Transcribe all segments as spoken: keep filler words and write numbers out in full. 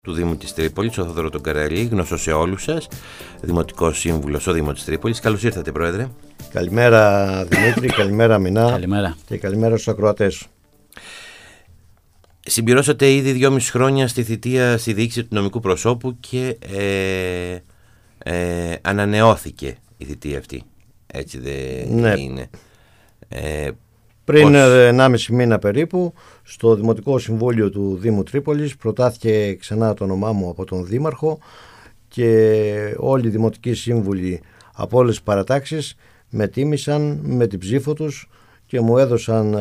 Του Δήμου της Τρίπολης, ο Θόδωρο τον Καραλή, γνωστός σε όλους σας, Δημοτικός Σύμβουλος στο Δήμο της Τρίπολης. Καλώς ήρθατε, Πρόεδρε. Καλημέρα, Δημήτρη, καλημέρα, Μινά. Καλημέρα. Και καλημέρα στους ακροατές. Συμπληρώσατε ήδη δυόμιση χρόνια στη θητεία στη διοίκηση του νομικού προσώπου και ε, ε, ανανεώθηκε η θητεία αυτή. Έτσι δεν ναι. είναι. Ε, Πριν πώς... ενάμιση μήνα περίπου, στο Δημοτικό Συμβούλιο του Δήμου Τρίπολης προτάθηκε ξανά το όνομά μου από τον Δήμαρχο και όλοι οι δημοτικοί σύμβουλοι από όλες τις παρατάξεις με τίμησαν με την ψήφο τους και μου έδωσαν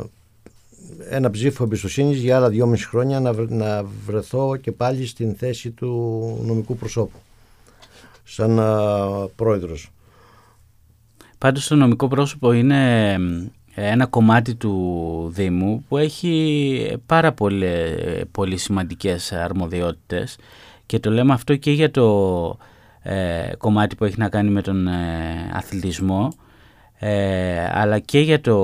ένα ψήφο εμπιστοσύνης για άλλα δυόμιση χρόνια να, να βρεθώ και πάλι στην θέση του νομικού προσώπου σαν α, πρόεδρος. Πάντως το νομικό πρόσωπο είναι ένα κομμάτι του Δήμου που έχει πάρα πολύ, πολύ σημαντικές αρμοδιότητες και το λέμε αυτό και για το ε, κομμάτι που έχει να κάνει με τον ε, αθλητισμό ε, αλλά και για το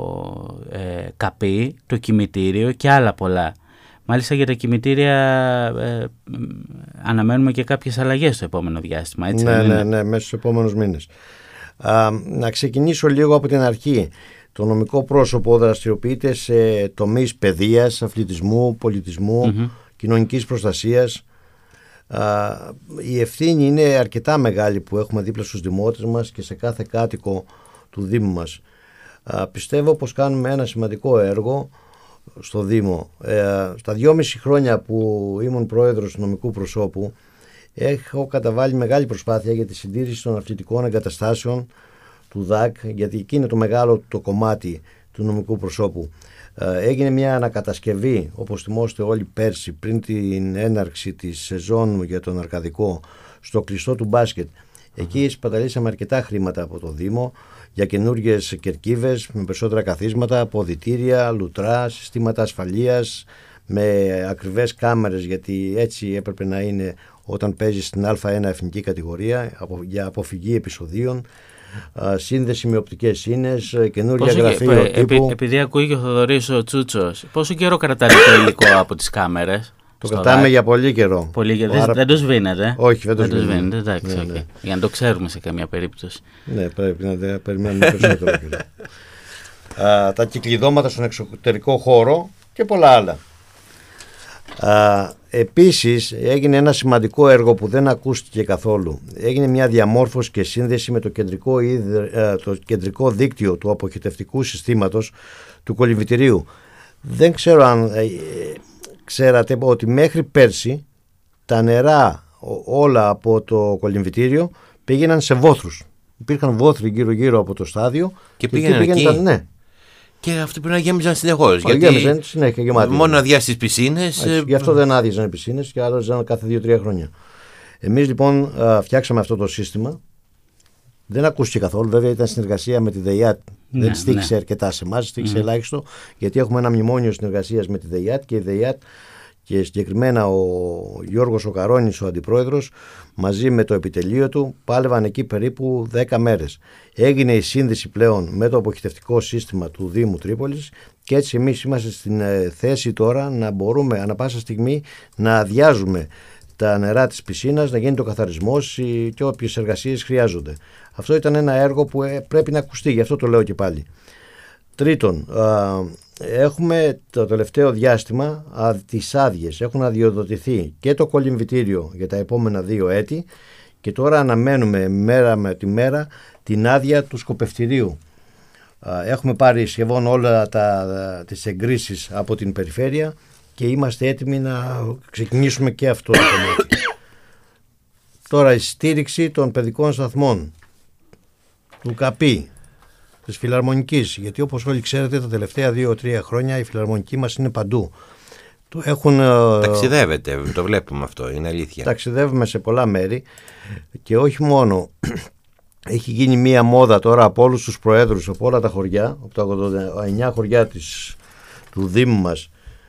ε, ΚΑΠΗ, το κημητήριο και άλλα πολλά. Μάλιστα για τα κημητήρια ε, αναμένουμε και κάποιες αλλαγές στο επόμενο διάστημα. Έτσι, ναι, ναι, ναι, μέσα στους επόμενους μήνες. Α, να ξεκινήσω λίγο από την αρχή. Το νομικό πρόσωπο δραστηριοποιείται σε τομείς παιδείας, αθλητισμού, πολιτισμού, mm-hmm. κοινωνικής προστασίας. Α, η ευθύνη είναι αρκετά μεγάλη που έχουμε δίπλα στους δημότες μας και σε κάθε κάτοικο του Δήμου μας. Α, πιστεύω πως κάνουμε ένα σημαντικό έργο στο Δήμο. Ε, στα δυόμιση χρόνια που ήμουν πρόεδρος του νομικού προσώπου έχω καταβάλει μεγάλη προσπάθεια για τη συντήρηση των αθλητικών εγκαταστάσεων του ΔΑΚ, γιατί εκεί είναι το μεγάλο το κομμάτι του νομικού προσώπου. Ε, έγινε μια ανακατασκευή, όπως θυμόστε όλοι πέρσι, πριν την έναρξη της σεζόν για τον Αρκαδικό, στο κλειστό του μπάσκετ. Εκεί σπαταλήσαμε αρκετά χρήματα από το Δήμο για καινούργιες κερκίβες με περισσότερα καθίσματα, αποδυτήρια, λουτρά, συστήματα ασφαλείας με ακριβές κάμερες, γιατί έτσι έπρεπε να είναι όταν παίζει στην Α1 εθνική κατηγορία για αποφυγή επεισοδίων. Σύνδεση με οπτικές σύνες, καινούργια γραφείο επει, τύπου. Επειδή ακούει και ο Θοδωρής ο Τσούτσος, πόσο καιρό κρατάει το υλικό από τις κάμερες? Το κρατάμε για πολύ καιρό. Πολύ καιρό. Άρα... Δεν το σβήνετε? Όχι, δεν το δεν σβήνετε. Το εντάξει, ναι, okay. ναι. Για να το ξέρουμε σε καμία περίπτωση. Ναι, πρέπει να περιμένουμε περισσότερο. Α, τα κυκλειδώματα στον εξωτερικό χώρο και πολλά άλλα. Α, επίσης έγινε ένα σημαντικό έργο που δεν ακούστηκε καθόλου. Έγινε μια διαμόρφωση και σύνδεση με το κεντρικό, το κεντρικό δίκτυο του αποχετευτικού συστήματος του κολυμβητηρίου. Δεν ξέρω αν ε, ξέρατε ότι μέχρι πέρσι τα νερά όλα από το κολυμβητήριο πήγαιναν σε βόθρους. Υπήρχαν βόθροι γύρω γύρω από το στάδιο και, και πήγαιναν εκεί. Τα, ναι. Και αυτοί πρέπει να γέμιζαν συνεχώς. Γιατί γέμιζαν συνέχεια γεμάτοι. Μόνο αδειάσει τις πισίνες. Έτσι, γι' αυτό δεν άδειαζαν οι πισίνες και άλλαζαν κάθε δύο τρία χρόνια. Εμείς λοιπόν α, φτιάξαμε αυτό το σύστημα. Δεν ακούστηκε καθόλου. Βέβαια ήταν συνεργασία με τη ΔΕΙΑΤ. Ναι, δεν στήχησε ναι. αρκετά σε εμάς, στήχησε Mm. ελάχιστο. Γιατί έχουμε ένα μνημόνιο συνεργασίας με τη ΔΕΙΑΤ και η ΔΕΙΑΤ και συγκεκριμένα ο Γιώργος ο Καρόνης, ο αντιπρόεδρος, μαζί με το επιτελείο του πάλευαν εκεί περίπου δέκα μέρες. Έγινε η σύνδεση πλέον με το αποχετευτικό σύστημα του Δήμου Τρίπολης και έτσι εμείς είμαστε στην θέση τώρα να μπορούμε ανά πάσα στιγμή να αδειάζουμε τα νερά της πισίνας, να γίνει το καθαρισμός και όποιες εργασίες χρειάζονται. Αυτό ήταν ένα έργο που πρέπει να ακουστεί, γι' αυτό το λέω και πάλι. Τρίτον, έχουμε το τελευταίο διάστημα α, τις άδειες. Έχουν αδειοδοτηθεί και το κολυμβητήριο για τα επόμενα δύο έτη και τώρα αναμένουμε μέρα με τη μέρα την άδεια του σκοπευτηρίου. Έχουμε πάρει σχεδόν όλα τα, τις εγκρίσεις από την περιφέρεια και είμαστε έτοιμοι να ξεκινήσουμε και αυτό το κομμάτι. Τώρα η στήριξη των παιδικών σταθμών, του ΚΑΠΗ, της Φιλαρμονικής, γιατί όπως όλοι ξέρετε τα τελευταία δύο τρία χρόνια η Φιλαρμονική μας είναι παντού. Έχουν, ταξιδεύετε, το βλέπουμε αυτό, είναι αλήθεια. Ταξιδεύουμε σε πολλά μέρη και όχι μόνο. Έχει γίνει μία μόδα τώρα από όλους τους προέδρους από όλα τα χωριά, από τα ογδόντα εννιά χωριά της, του Δήμου μας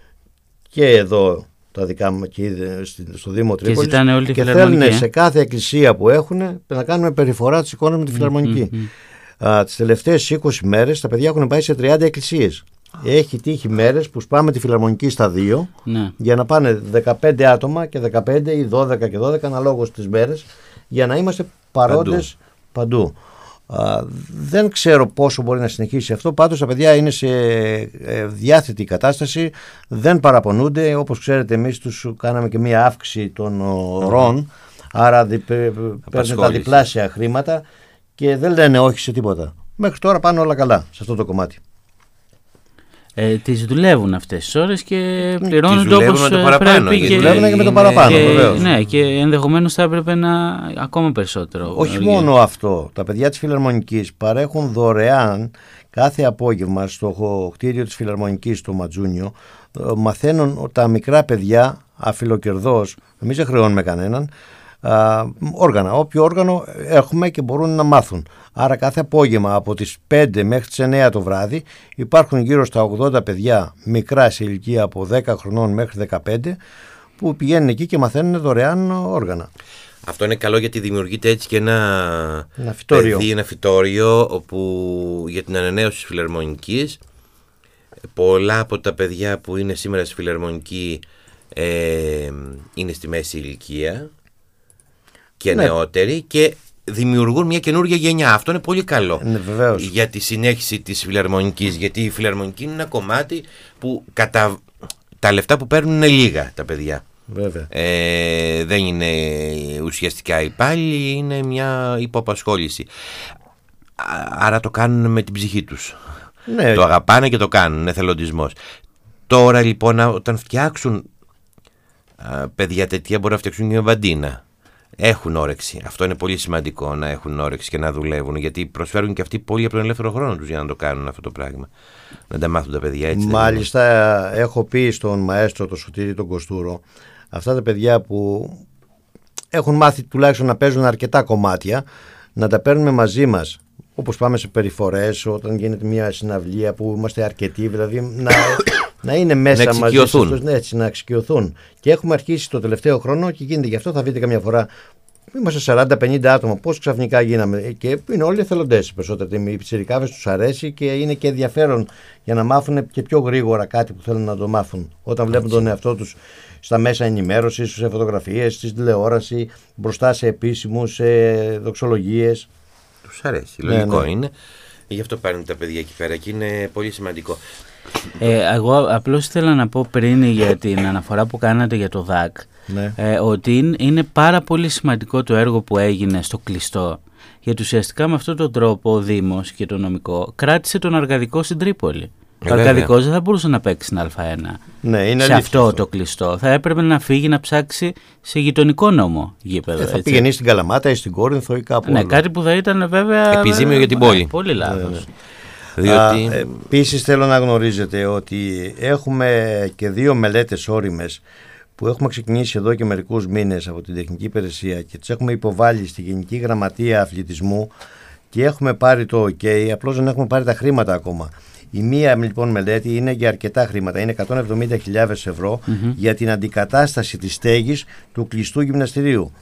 και εδώ τα δικά μου και στο Δήμο Τρίπολης και, και θέλουν σε κάθε εκκλησία που έχουν να κάνουμε περιφορά της εικόνας με τη Φιλαρμονική. Mm-hmm. Uh, τις τελευταίες είκοσι μέρες τα παιδιά έχουν πάει σε τριάντα εκκλησίες. έχει τύχει μέρες που σπάμε τη φιλαρμονική στα δύο, ναι, για να πάνε δεκαπέντε άτομα και δεκαπέντε ή δώδεκα και δώδεκα αναλόγως τις μέρες, για να είμαστε παρόντες παντού. παντού. Α, δεν ξέρω πόσο μπορεί να συνεχίσει αυτό, πάντως τα παιδιά είναι σε ε, διάθετη κατάσταση, δεν παραπονούνται. Όπως ξέρετε, εμείς τους κάναμε και μία αύξηση των ωρών, mm. άρα δι, παίρνουν τα διπλάσια χρήματα και δεν λένε όχι σε τίποτα. Μέχρι τώρα πάνε όλα καλά σε αυτό το κομμάτι. Ε, τις δουλεύουν αυτές τις ώρες και πληρώνουν όπως το παραπάνω, πρέπει. Και δουλεύουν και με το παραπάνω, και, βεβαίως. Ναι, και ενδεχομένως θα έπρεπε να ακόμα περισσότερο. Όχι μόνο αυτό. Τα παιδιά της Φιλαρμονικής παρέχουν δωρεάν κάθε απόγευμα στο κτίριο της Φιλαρμονικής, στο Ματζούνιο. Μαθαίνουν τα μικρά παιδιά αφιλοκερδώς, εμείς δεν χρεώνουμε κανέναν, Α, όργανα, όποιο όργανο έχουμε και μπορούν να μάθουν. Άρα κάθε απόγευμα από τις πέντε μέχρι τις εννέα το βράδυ υπάρχουν γύρω στα ογδόντα παιδιά μικρά σε ηλικία από δέκα χρονών μέχρι δεκαπέντε που πηγαίνουν εκεί και μαθαίνουν δωρεάν όργανα. Αυτό είναι καλό γιατί δημιουργείται έτσι και ένα, ένα φυτόριο, παιδί, ένα φυτόριο όπου για την ανανέωση της Φιλαρμονικής πολλά από τα παιδιά που είναι σήμερα στη Φιλαρμονική ε, είναι στη μέση ηλικία και ναι, νεότεροι, και δημιουργούν μια καινούργια γενιά. Αυτό είναι πολύ καλό, ναι, για τη συνέχιση της Φιλαρμονικής, γιατί η Φιλαρμονική είναι ένα κομμάτι που κατα... τα λεφτά που παίρνουν είναι λίγα τα παιδιά. Βέβαια. Ε, δεν είναι ουσιαστικά υπάλληλοι, είναι μια υποπασχόληση. Άρα το κάνουν με την ψυχή τους. Ναι. Το αγαπάνε και το κάνουν, είναι εθελοντισμός. Τώρα λοιπόν όταν φτιάξουν α, παιδιά τέτοια, μπορεί να φτιάξουν και μια βαντίνα. Έχουν όρεξη. Αυτό είναι πολύ σημαντικό, να έχουν όρεξη και να δουλεύουν, γιατί προσφέρουν και αυτοί πολύ από τον ελεύθερο χρόνο τους για να το κάνουν αυτό το πράγμα. Να τα μάθουν τα παιδιά έτσι. Μάλιστα, έχω πει στον μαέστρο, τον Σωτήρη τον Κοστούρο, αυτά τα παιδιά που έχουν μάθει τουλάχιστον να παίζουν αρκετά κομμάτια, να τα παίρνουμε μαζί μας. Όπως πάμε σε περιφορές, όταν γίνεται μια συναυλία που είμαστε αρκετοί, δηλαδή να, να είναι μέσα να μαζί σας, ναι, έτσι, να εξοικειωθούν. Και έχουμε αρχίσει το τελευταίο χρόνο και γίνεται γι' αυτό. Θα δείτε καμιά φορά, είμαστε σαράντα πενήντα άτομα, πώς ξαφνικά γίναμε. Και είναι όλοι εθελοντές οι περισσότεροι. Οι πιτσιρικάδες τους αρέσει και είναι και ενδιαφέρον για να μάθουν και πιο γρήγορα κάτι που θέλουν να το μάθουν. Όταν βλέπουν τον εαυτό τους στα μέσα ενημέρωσης, σε φωτογραφίες, στη τηλεόραση, μπροστά σε επίσημους, σε δοξολογίες. Τους αρέσει, λογικό ναι, ναι. είναι. Γι' αυτό παίρνουν τα παιδιά εκεί πέρα και είναι πολύ σημαντικό. Ε, εγώ απλώς ήθελα να πω πριν για την αναφορά που κάνατε για το ΔΑΚ, ναι. ε, ότι είναι πάρα πολύ σημαντικό το έργο που έγινε στο κλειστό, γιατί ουσιαστικά με αυτόν τον τρόπο ο Δήμος και το νομικό κράτησε τον Αργαδικό στην Τρίπολη. Ο Αργαδικός δεν θα μπορούσε να παίξει στην Α1, ναι, είναι σε αυτό, αυτό το κλειστό. Θα έπρεπε να φύγει να ψάξει σε γειτονικό νόμο γήπεδο. Ε, θα πήγαινε στην Καλαμάτα ή στην Κόρινθο ή κάπου ναι, άλλο. Κάτι που θα ήταν βέβαια επιζήμιο για την πόλη. Πολύ λάθος. Ναι, ναι. Διότι... Επίσης θέλω να γνωρίζετε ότι έχουμε και δύο μελέτες όριμες που έχουμε ξεκινήσει εδώ και μερικούς μήνες από την Τεχνική Υπηρεσία και τις έχουμε υποβάλει στη Γενική Γραμματεία Αθλητισμού και έχουμε πάρει το OK, απλώς δεν έχουμε πάρει τα χρήματα ακόμα. Η μία λοιπόν μελέτη είναι για αρκετά χρήματα, είναι εκατόν εβδομήντα χιλιάδες ευρώ mm-hmm. για την αντικατάσταση της στέγης του κλειστού γυμναστηρίου.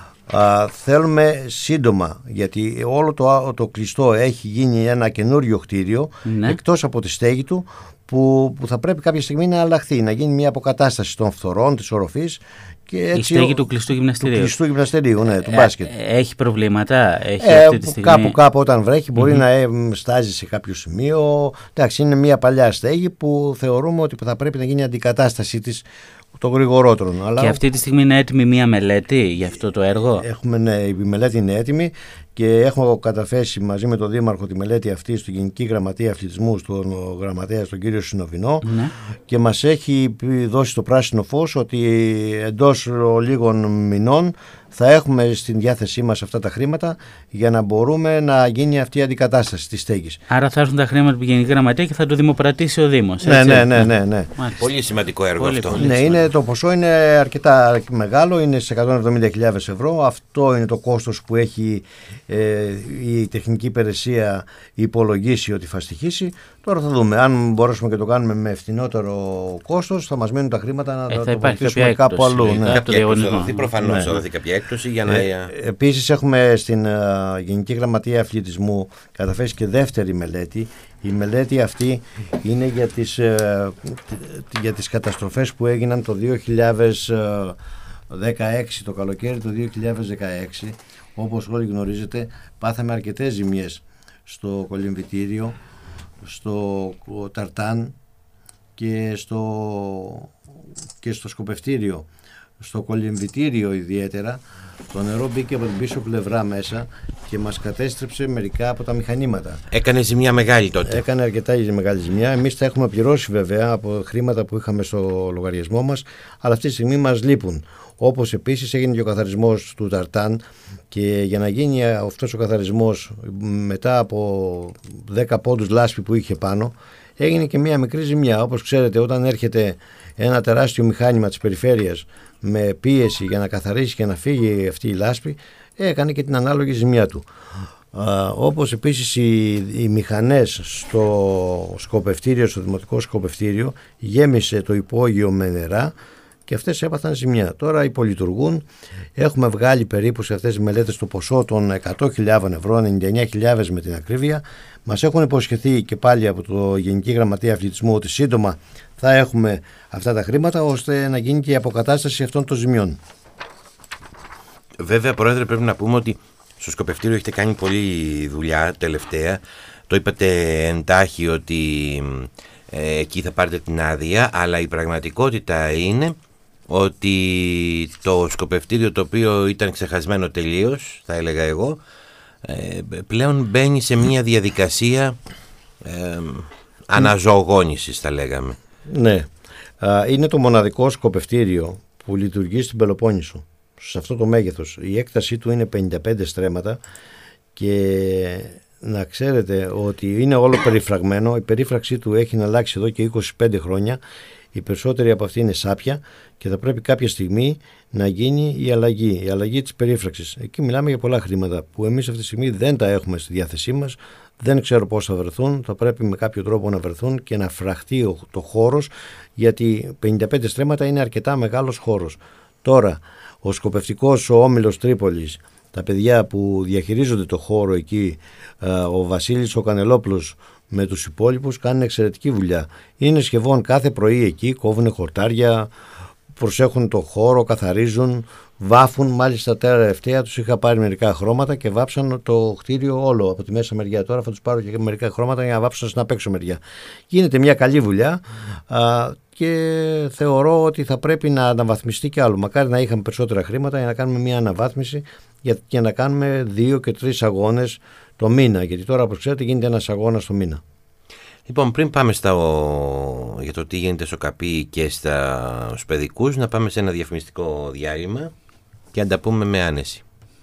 Α, θέλουμε σύντομα, γιατί όλο το, το κλειστό έχει γίνει ένα καινούριο κτίριο, ναι. εκτός από τη στέγη του, που, που θα πρέπει κάποια στιγμή να αλλάχθεί, να γίνει μια αποκατάσταση των φθορών, της οροφής. Και έτσι, η στέγη του κλειστού γυμναστηρίου. Του κλειστού γυμναστηρίου, ναι, του μπάσκετ. Έχει προβλήματα, έχει ε, αυτή τη στιγμή. Κάπου κάπου όταν βρέχει μπορεί mm-hmm. να ε, στάζει σε κάποιο σημείο. Εντάξει, είναι μια παλιά στέγη που θεωρούμε ότι θα πρέπει να γίνει αντικατάσταση της το γρηγορότερο. Αλλά... Και αυτή τη στιγμή είναι έτοιμη μια μελέτη για αυτό το έργο. Έχουμε, ναι, η μελέτη είναι έτοιμη και έχουμε καταθέσει μαζί με τον Δήμαρχο τη μελέτη αυτή στη Γενική Γραμματεία Αθλητισμού, στον γραμματέα, τον κύριο Συνοβινό, ναι. και μας έχει δώσει το πράσινο φως ότι εντός λίγων μηνών θα έχουμε στην διάθεσή μας αυτά τα χρήματα για να μπορούμε να γίνει αυτή η αντικατάσταση της στέγης. Άρα θα έρθουν τα χρήματα από την Γενική Γραμματεία και θα το δημοπρατήσει ο Δήμος. Ναι, ναι, ναι, ναι, ναι. Πολύ σημαντικό έργο πολύ, αυτό. Πολύ ναι, είναι, το ποσό είναι αρκετά μεγάλο, είναι σε εκατόν εβδομήντα χιλιάδες ευρώ. Αυτό είναι το κόστος που έχει ε, η τεχνική υπηρεσία υπολογίσει ότι θα στοιχήσει. Τώρα θα δούμε. Αν μπορέσουμε και το κάνουμε με φθηνότερο κόστος, θα μας μείνουν τα χρήματα να ε, τα τοποθετήσουμε κάπου αλλού. Ναι. Ναι. Κάποια έκπτωση θα δοθεί, προφανώς ναι. θα δοθεί κάποια έκπτωση για να... Ε, επίσης έχουμε στην uh, Γενική Γραμματεία Αθλητισμού καταθέσει και δεύτερη μελέτη. Η μελέτη αυτή είναι για τις, uh, για τις καταστροφές που έγιναν το δύο χιλιάδες δεκαέξι, το καλοκαίρι του δύο χιλιάδες δεκαέξι. Όπως όλοι γνωρίζετε, πάθαμε αρκετές ζημιές στο κολυμβητήριο, στο ταρτάν και στο, και στο σκοπευτήριο. Στο κολυμβητήριο ιδιαίτερα το νερό μπήκε από την πίσω πλευρά μέσα και μας κατέστρεψε μερικά από τα μηχανήματα. Έκανε ζημιά μεγάλη τότε. Έκανε αρκετά μεγάλη ζημιά. Εμείς τα έχουμε πληρώσει βέβαια από χρήματα που είχαμε στο λογαριασμό μας, αλλά αυτή τη στιγμή μας λείπουν. Όπως επίσης έγινε και ο καθαρισμός του ταρτάν, και για να γίνει αυτός ο καθαρισμός μετά από δέκα πόντους λάσπη που είχε πάνω, έγινε και μια μικρή ζημιά. Όπως ξέρετε, όταν έρχεται ένα τεράστιο μηχάνημα της περιφέρειας με πίεση για να καθαρίσει και να φύγει αυτή η λάσπη, έκανε και την ανάλογη ζημιά του. Α, όπως επίσης οι, οι μηχανές στο σκοπευτήριο, στο δημοτικό σκοπευτήριο, γέμισε το υπόγειο με νερά και αυτές έπαθαν ζημιά. Τώρα υπολειτουργούν. Έχουμε βγάλει περίπου σε αυτές τις μελέτες το ποσό των εκατό χιλιάδες ευρώ, ενενήντα εννέα χιλιάδες με την ακρίβεια. Μας έχουν υποσχεθεί και πάλι από το Γενική Γραμματεία Αθλητισμού ότι σύντομα θα έχουμε αυτά τα χρήματα ώστε να γίνει και η αποκατάσταση αυτών των ζημιών. Βέβαια, Πρόεδρε, πρέπει να πούμε ότι στο σκοπευτήριο έχετε κάνει πολλή δουλειά τελευταία. Το είπατε εντάχει ότι ε, εκεί θα πάρετε την άδεια, αλλά η πραγματικότητα είναι ότι το σκοπευτήριο, το οποίο ήταν ξεχασμένο τελείως, θα έλεγα εγώ, ε, πλέον μπαίνει σε μια διαδικασία ε, αναζωογόνησης, θα λέγαμε. Ναι, είναι το μοναδικό σκοπευτήριο που λειτουργεί στην Πελοπόννησο σε αυτό το μέγεθος. Η έκτασή του είναι πενήντα πέντε στρέμματα και να ξέρετε ότι είναι όλο περιφραγμένο. Η περίφραξή του έχει αλλάξει εδώ και είκοσι πέντε χρόνια. Οι περισσότεροι από αυτοί είναι σάπια και θα πρέπει κάποια στιγμή να γίνει η αλλαγή, η αλλαγή της περίφραξης. Εκεί μιλάμε για πολλά χρήματα που εμείς αυτή τη στιγμή δεν τα έχουμε στη διάθεσή μας. Δεν ξέρω πώς θα βρεθούν, θα πρέπει με κάποιο τρόπο να βρεθούν και να φραχτεί το χώρος, γιατί πενήντα πέντε στρέμματα είναι αρκετά μεγάλος χώρος. Τώρα, ο σκοπευτικός ο Όμιλος Τρίπολης, τα παιδιά που διαχειρίζονται το χώρο εκεί, ο Βασίλης ο Κανελόπουλος με τους υπόλοιπους, κάνουν εξαιρετική δουλειά. Είναι σχεδόν κάθε πρωί εκεί, κόβουν χορτάρια, προσέχουν το χώρο, καθαρίζουν, βάφουν. Μάλιστα τελευταία τους είχα πάρει μερικά χρώματα και βάψαν το κτίριο όλο από τη μέσα μεριά. Τώρα θα τους πάρω και μερικά χρώματα για να βάψουν στην απ' έξω μεριά. Γίνεται μια καλή δουλειά α, και θεωρώ ότι θα πρέπει να αναβαθμιστεί κι άλλο. Μακάρι να είχαμε περισσότερα χρήματα για να κάνουμε μια αναβάθμιση για, για να κάνουμε δύο και τρεις αγώνες το μήνα. Γιατί τώρα, όπως ξέρετε, γίνεται ένας αγώνας το μήνα. Λοιπόν, πριν πάμε στα, ο... για το τι γίνεται στο ΚΑΠΗ και στα... στους παιδικούς, να πάμε σε ένα διαφημιστικό διάλειμμα και να τα πούμε με άνεση.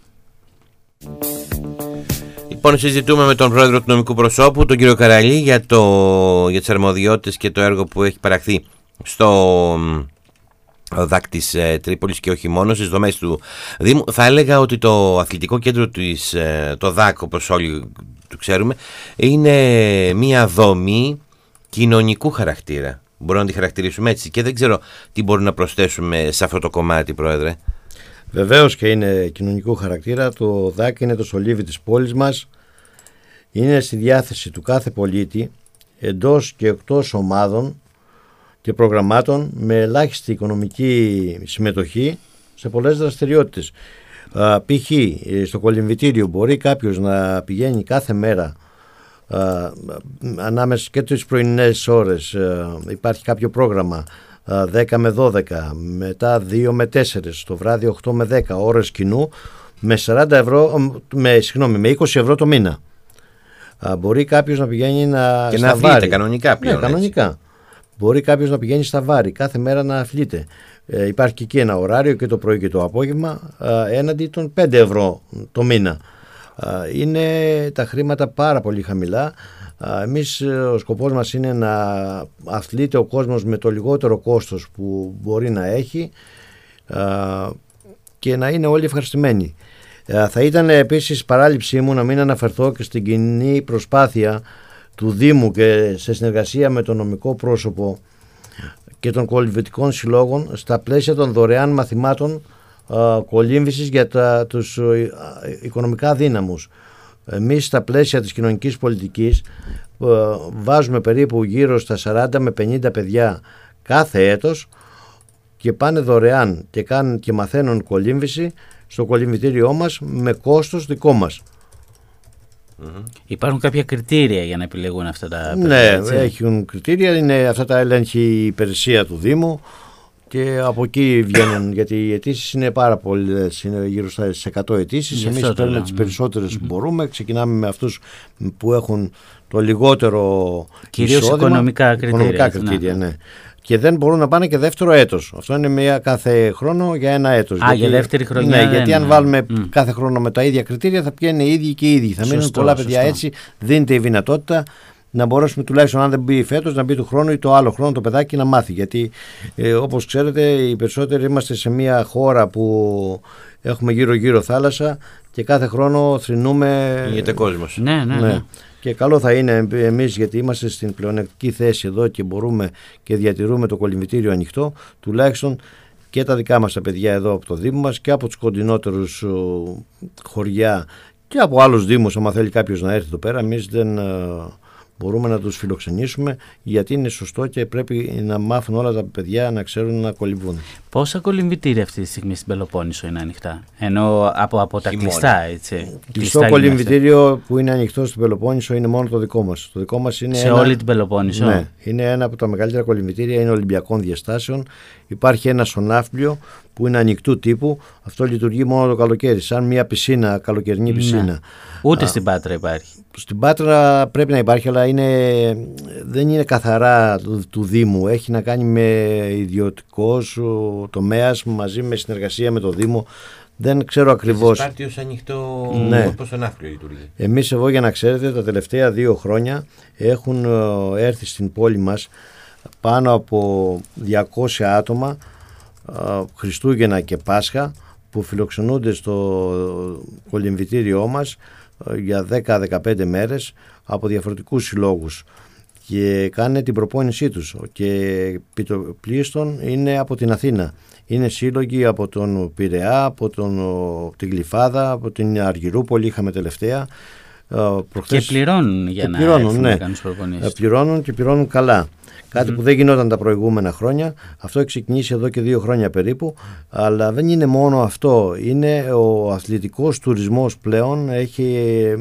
Λοιπόν, συζητούμε με τον πρόεδρο του νομικού προσώπου, τον κύριο Καραλή, για, το... για τις αρμοδιότητες και το έργο που έχει παραχθεί στο ΔΑΚ της ε, Τρίπολης και όχι μόνο στις δομές του Δήμου. Θα έλεγα ότι το αθλητικό κέντρο της, ε, το ΔΑΚ, όπως όλοι το ξέρουμε, είναι μια δομή κοινωνικού χαρακτήρα. Μπορούμε να τη χαρακτηρίσουμε έτσι και δεν ξέρω τι μπορούμε να προσθέσουμε σε αυτό το κομμάτι, Πρόεδρε. Βεβαίως και είναι κοινωνικού χαρακτήρα. Το ΔΑΚ είναι το σολίβι της πόλης μας. Είναι στη διάθεση του κάθε πολίτη εντός και εκτός ομάδων και προγραμμάτων με ελάχιστη οικονομική συμμετοχή σε πολλές δραστηριότητες. Uh, π.χ. στο κολυμβητήριο μπορεί κάποιος να πηγαίνει κάθε μέρα uh, ανάμεσα και τις πρωινές ώρες, uh, υπάρχει κάποιο πρόγραμμα uh, δέκα με δώδεκα, μετά δύο με τέσσερα, το βράδυ οκτώ με δέκα ώρες κοινού με, σαράντα ευρώ, με, συγγνώμη, με είκοσι ευρώ το μήνα. Uh, μπορεί κάποιος να πηγαίνει να και να αθλείται κανονικά πλέον. Ναι, κανονικά. Μπορεί κάποιος να πηγαίνει στα βάρη κάθε μέρα να αθλείται. Ε, υπάρχει και εκεί ένα ωράριο και το πρωί και το απόγευμα ε, έναντι των πέντε ευρώ το μήνα. Ε, είναι τα χρήματα πάρα πολύ χαμηλά. Ε, εμείς ο σκοπός μας είναι να αθλείται ο κόσμος με το λιγότερο κόστος που μπορεί να έχει ε, και να είναι όλοι ευχαριστημένοι. Θα ήταν επίσης παράληψή μου να μην αναφερθώ και στην κοινή προσπάθεια του Δήμου και σε συνεργασία με το νομικό πρόσωπο και των κολυμβητικών συλλόγων στα πλαίσια των δωρεάν μαθημάτων α, κολύμβησης για τα, τους α, οικονομικά δύναμους. Εμείς στα πλαίσια της κοινωνικής πολιτικής α, βάζουμε περίπου γύρω στα σαράντα με πενήντα παιδιά κάθε έτος και πάνε δωρεάν και, κάνουν, και μαθαίνουν κολύμβηση στο κολυμβητήριό μας με κόστος δικό μας. Mm-hmm. Υπάρχουν κάποια κριτήρια για να επιλεγούν αυτά τα παιδιά? Ναι, έτσι? έχουν κριτήρια, είναι, αυτά τα έλεγχη η υπηρεσία του Δήμου και από εκεί βγαίνουν, γιατί οι αιτήσεις είναι πάρα πολλές, είναι γύρω στα εκατό αιτήσεις. Εμείς παίρνουμε τις περισσότερες mm-hmm. που μπορούμε, ξεκινάμε με αυτούς που έχουν το λιγότερο κυρίως εισόδημα, οικονομικά κριτήρια, οικονομικά κριτήρια ναι. Ναι. Και δεν μπορούν να πάνε και δεύτερο έτος. Αυτό είναι μία κάθε χρόνο για ένα έτος. Α, γιατί, για δεύτερη χρονιά. Ναι, γιατί αν βάλουμε mm. κάθε χρόνο με τα ίδια κριτήρια θα πηγαίνουν οι ίδιοι και οι ίδιοι. Θα σωστό, μείνουν πολλά παιδιά σωστό. Έτσι. Δίνεται η δυνατότητα να μπορέσουμε τουλάχιστον, αν δεν μπει φέτος, να μπει του χρόνου ή το άλλο χρόνο το παιδάκι να μάθει. Γιατί ε, όπως ξέρετε, οι περισσότεροι είμαστε σε μία χώρα που έχουμε γύρω-γύρω θάλασσα και κάθε χρόνο θρηνούμε. Γίνεται κόσμος. Ναι, ναι, ναι. ναι. Και καλό θα είναι εμείς, γιατί είμαστε στην πλεονεκτική θέση εδώ και μπορούμε και διατηρούμε το κολυμβητήριο ανοιχτό, τουλάχιστον και τα δικά μας τα παιδιά εδώ από το Δήμο μας και από τους κοντινότερους χωριά και από άλλους Δήμους, άμα θέλει κάποιος να έρθει εδώ πέρα. Εμείς δεν μπορούμε να τους φιλοξενήσουμε, γιατί είναι σωστό και πρέπει να μάθουν όλα τα παιδιά να ξέρουν να κολυμβούν. Πόσα κολυμβητήρια αυτή τη στιγμή στην Πελοπόννησο είναι ανοιχτά? Ενώ από, από τα χειμώνα. Κλειστά, έτσι. Κλειστό κολυμβητήριο που είναι ανοιχτό στην Πελοπόννησο είναι μόνο το δικό μας. Το δικό μας είναι σε ένα, όλη την Πελοπόννησο. Ναι, είναι ένα από τα μεγαλύτερα κολυμβητήρια, είναι Ολυμπιακών διαστάσεων. Υπάρχει ένα σονάφλιο που είναι ανοιχτού τύπου. Αυτό λειτουργεί μόνο το καλοκαίρι, σαν μια πισίνα, καλοκαιρινή πισίνα. Ναι. Ούτε Α, στην Πάτρα υπάρχει. Στην Πάτρα πρέπει να υπάρχει, αλλά είναι, δεν είναι καθαρά του, του Δήμου. Έχει να κάνει με ιδιωτικός τομέας μαζί με συνεργασία με το Δήμο. Δεν ξέρω ακριβώς. Υπάρχει ως ανοιχτό, ναι. Πώς τον άφλιο λειτουργεί. Εμείς εδώ, για να ξέρετε, τα τελευταία δύο χρόνια έχουν έρθει στην πόλη μας πάνω από διακόσια άτομα Χριστούγεννα και Πάσχα που φιλοξενούνται στο κολυμβητήριό μας για δέκα με δεκαπέντε μέρες από διαφορετικούς συλλόγους και κάνουν την προπόνησή τους, και πλήστον είναι από την Αθήνα. Είναι σύλλογοι από τον Πειραιά, από τον, την Γλυφάδα, από την Αργυρούπολη είχαμε τελευταία. Προχθές, και πληρώνουν για και να πληρώνουν, έρθουν ναι. να κάνουν προπονήσεις. Πληρώνουν και πληρώνουν καλά. Κάτι mm-hmm. που δεν γινόταν τα προηγούμενα χρόνια. Αυτό έχει ξεκινήσει εδώ και δύο χρόνια περίπου. Αλλά δεν είναι μόνο αυτό. Είναι ο αθλητικός τουρισμός πλέον έχει,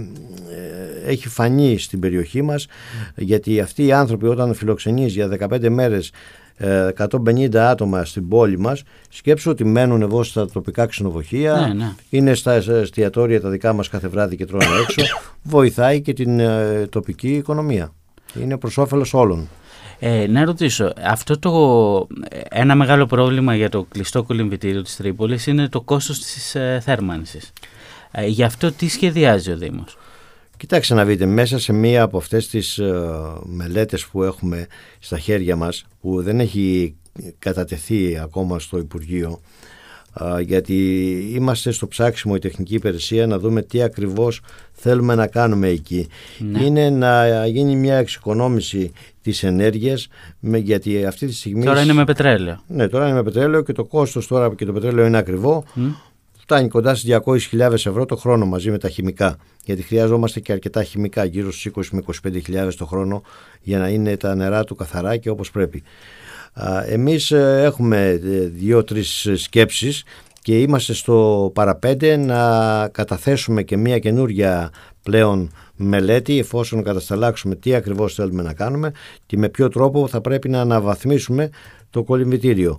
έχει φανεί στην περιοχή μας. Γιατί αυτοί οι άνθρωποι, όταν φιλοξενείς για δεκαπέντε μέρες εκατόν πενήντα άτομα στην πόλη μας, σκέψου ότι μένουν εδώ στα τοπικά ξενοδοχεία, ναι, ναι. είναι στα εστιατόρια τα δικά μας κάθε βράδυ και τρώνε έξω. Βοηθάει και την ε, τοπική οικονομία. Είναι προς όφελος όλων. Ε, να ρωτήσω, αυτό το ένα μεγάλο πρόβλημα για το κλειστό κολυμβητήριο της Τρίπολης είναι το κόστος της ε, θέρμανσης. Ε, γι' αυτό τι σχεδιάζει ο Δήμος? Κοιτάξτε να δείτε, μέσα σε μία από αυτές τις ε, μελέτες που έχουμε στα χέρια μας, που δεν έχει κατατεθεί ακόμα στο Υπουργείο, ε, γιατί είμαστε στο ψάξιμο η τεχνική υπηρεσία να δούμε τι ακριβώς θέλουμε να κάνουμε εκεί. Ναι. Είναι να γίνει μια εξοικονόμηση της ενέργειας, με, γιατί αυτή τη στιγμή... Τώρα είναι με πετρέλαιο. Ναι, τώρα είναι με πετρέλαιο και το κόστος τώρα και το πετρέλαιο είναι ακριβό. Mm. Φτάνει κοντά στις διακόσιες χιλιάδες ευρώ το χρόνο μαζί με τα χημικά. Γιατί χρειαζόμαστε και αρκετά χημικά, γύρω στους είκοσι με είκοσι πέντε χιλιάδες το χρόνο, για να είναι τα νερά του καθαρά και όπως πρέπει. Εμείς έχουμε δύο-τρεις σκέψεις και είμαστε στο παραπέντε να καταθέσουμε και μια καινούρια πλέον μελέτη, εφόσον κατασταλάξουμε τι ακριβώς θέλουμε να κάνουμε και με ποιο τρόπο θα πρέπει να αναβαθμίσουμε το κολυμβητήριο.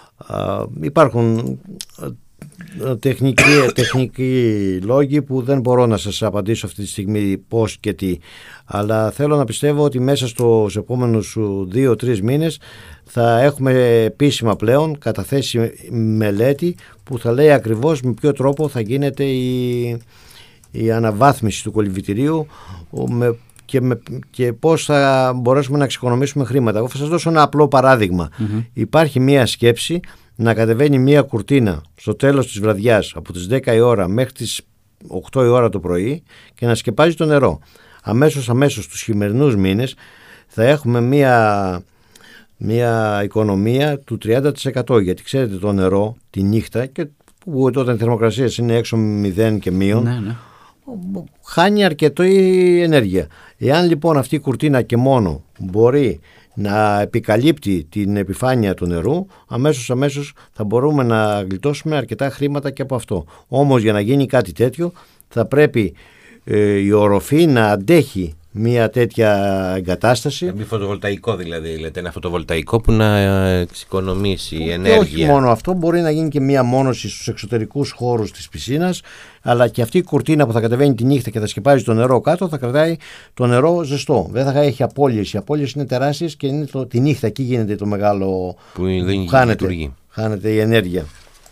Υπάρχουν τεχνικοί, τεχνικοί λόγοι που δεν μπορώ να σας απαντήσω αυτή τη στιγμή πώς και τι, αλλά θέλω να πιστεύω ότι μέσα στους επόμενους δύο τρεις μήνες θα έχουμε επίσημα πλέον καταθέσει μελέτη που θα λέει ακριβώς με ποιο τρόπο θα γίνεται η, η αναβάθμιση του κολυμβητηρίου με, και, με, και πώς θα μπορέσουμε να εξοικονομήσουμε χρήματα. Εγώ θα σας δώσω ένα απλό παράδειγμα. Mm-hmm. Υπάρχει μία σκέψη να κατεβαίνει μία κουρτίνα στο τέλος της βραδιάς από τις δέκα η ώρα μέχρι τις οκτώ η ώρα το πρωί και να σκεπάζει το νερό. Αμέσως αμέσως τους χειμερινούς μήνες θα έχουμε μία, μία οικονομία του τριάντα τοις εκατό, γιατί ξέρετε το νερό τη νύχτα, και που όταν οι θερμοκρασίες είναι έξω μηδέν και μείον, ναι, ναι. χάνει αρκετό η ενέργεια. Εάν λοιπόν αυτή η κουρτίνα και μόνο μπορεί να επικαλύπτει την επιφάνεια του νερού, αμέσως αμέσως θα μπορούμε να γλιτώσουμε αρκετά χρήματα και από αυτό. Όμως για να γίνει κάτι τέτοιο θα πρέπει ε, η οροφή να αντέχει μια τέτοια εγκατάσταση. Μη φωτοβολταϊκό δηλαδή, λέτε, ένα φωτοβολταϊκό που να εξοικονομήσει και ενέργεια. Όχι μόνο αυτό, μπορεί να γίνει και μια μόνωση στους εξωτερικούς χώρους της πισίνας, αλλά και αυτή η κουρτίνα που θα κατεβαίνει τη νύχτα και θα σκεπάζει το νερό κάτω θα κρατάει το νερό ζεστό. Δεν θα έχει απώλειες. Οι απώλειες είναι τεράστιες και είναι το, τη νύχτα εκεί γίνεται το μεγάλο που, δεν που χάνεται, χάνεται η ενέργεια.